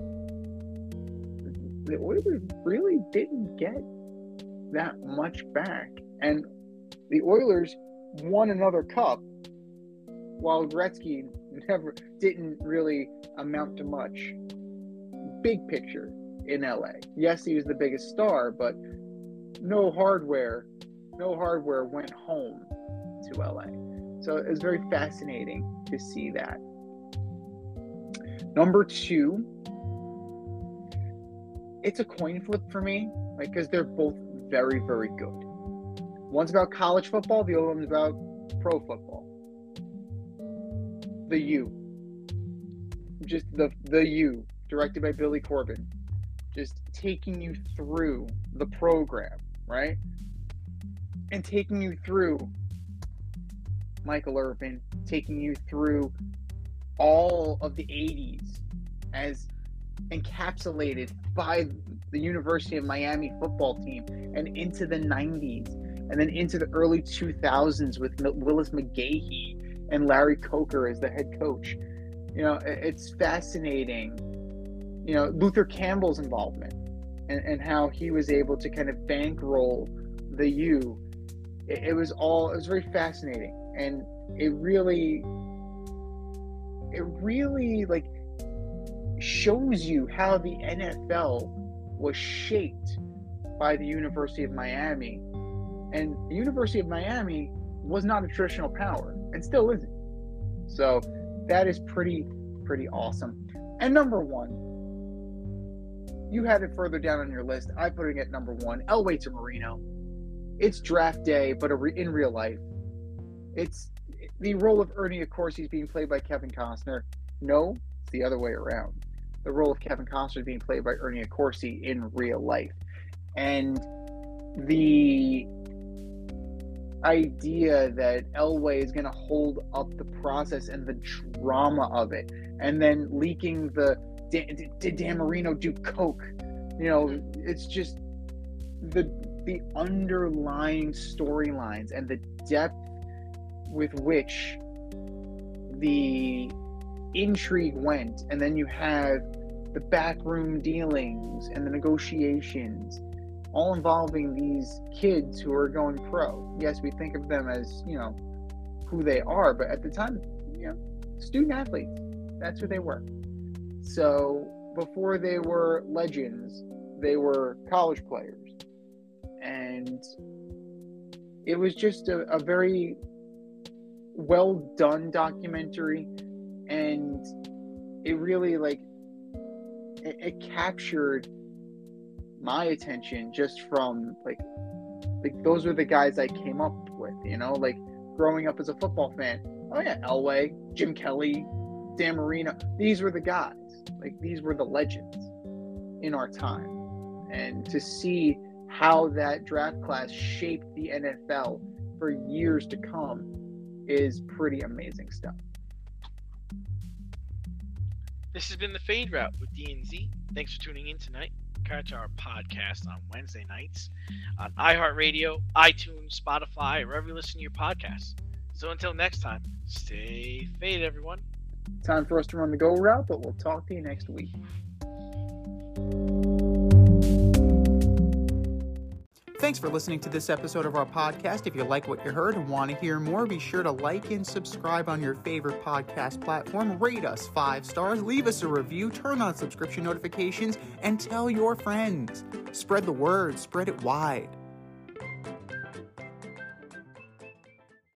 the Oilers really didn't get that much back, and the Oilers won another cup, while Gretzky never didn't really amount to much. Big picture in L A. Yes, he was the biggest star, but no hardware, no hardware went home to L A. So it was very fascinating to see that. Number two, it's a coin flip for me, like, because they're both very, very good. One's about college football, the other one's about pro football. The U. Just the the U, directed by Billy Corben. Just taking you through the program, right? And taking you through Michael Irvin, taking you through all of the eighties as encapsulated by the University of Miami football team, and into the nineties, and then into the early two thousands with Willis McGahee and Larry Coker as the head coach. You know, it's fascinating. You know, Luther Campbell's involvement and, and how he was able to kind of bankroll the U. It, it was all, it was very fascinating. And it really, it really like shows you how the N F L was shaped by the University of Miami. And the University of Miami was not a traditional power, and still isn't. So that is pretty, pretty awesome. And number one, you had it further down on your list. I put it at number one, Elway to Marino. It's draft day, but in real life. It's the role of Ernie Accorsi is being played by Kevin Costner. No, it's the other way around. The role of Kevin Costner is being played by Ernie Accorsi in real life. And the idea that Elway is going to hold up the process and the drama of it, and then leaking the did Dan Marino do coke? You know, it's just the the underlying storylines and the depth with which the intrigue went, and then you have the backroom dealings and the negotiations, all involving these kids who are going pro. Yes, we think of them as, you know, who they are, but at the time, you know, student athletes, that's who they were. So before they were legends, they were college players. And it was just a, a very well done documentary, and it really like it, it captured my attention just from like like those are the guys I came up with, you know, like growing up as a football fan. Oh yeah, Elway, Jim Kelly, Dan Marino, these were the guys. Like these were the legends in our time. And to see how that draft class shaped the N F L for years to come is pretty amazing stuff. This has been the Fade Route with D and Z. Thanks for tuning in tonight. Catch our podcast on Wednesday nights on iHeartRadio, iTunes, Spotify, or wherever you listen to your podcasts. So until next time, stay faded, everyone. Time for us to run the go route, but we'll talk to you next week. Thanks for listening to this episode of our podcast. If you like what you heard and want to hear more, be sure to like and subscribe on your favorite podcast platform. Rate us five stars, leave us a review, turn on subscription notifications, and tell your friends. Spread the word, spread it wide.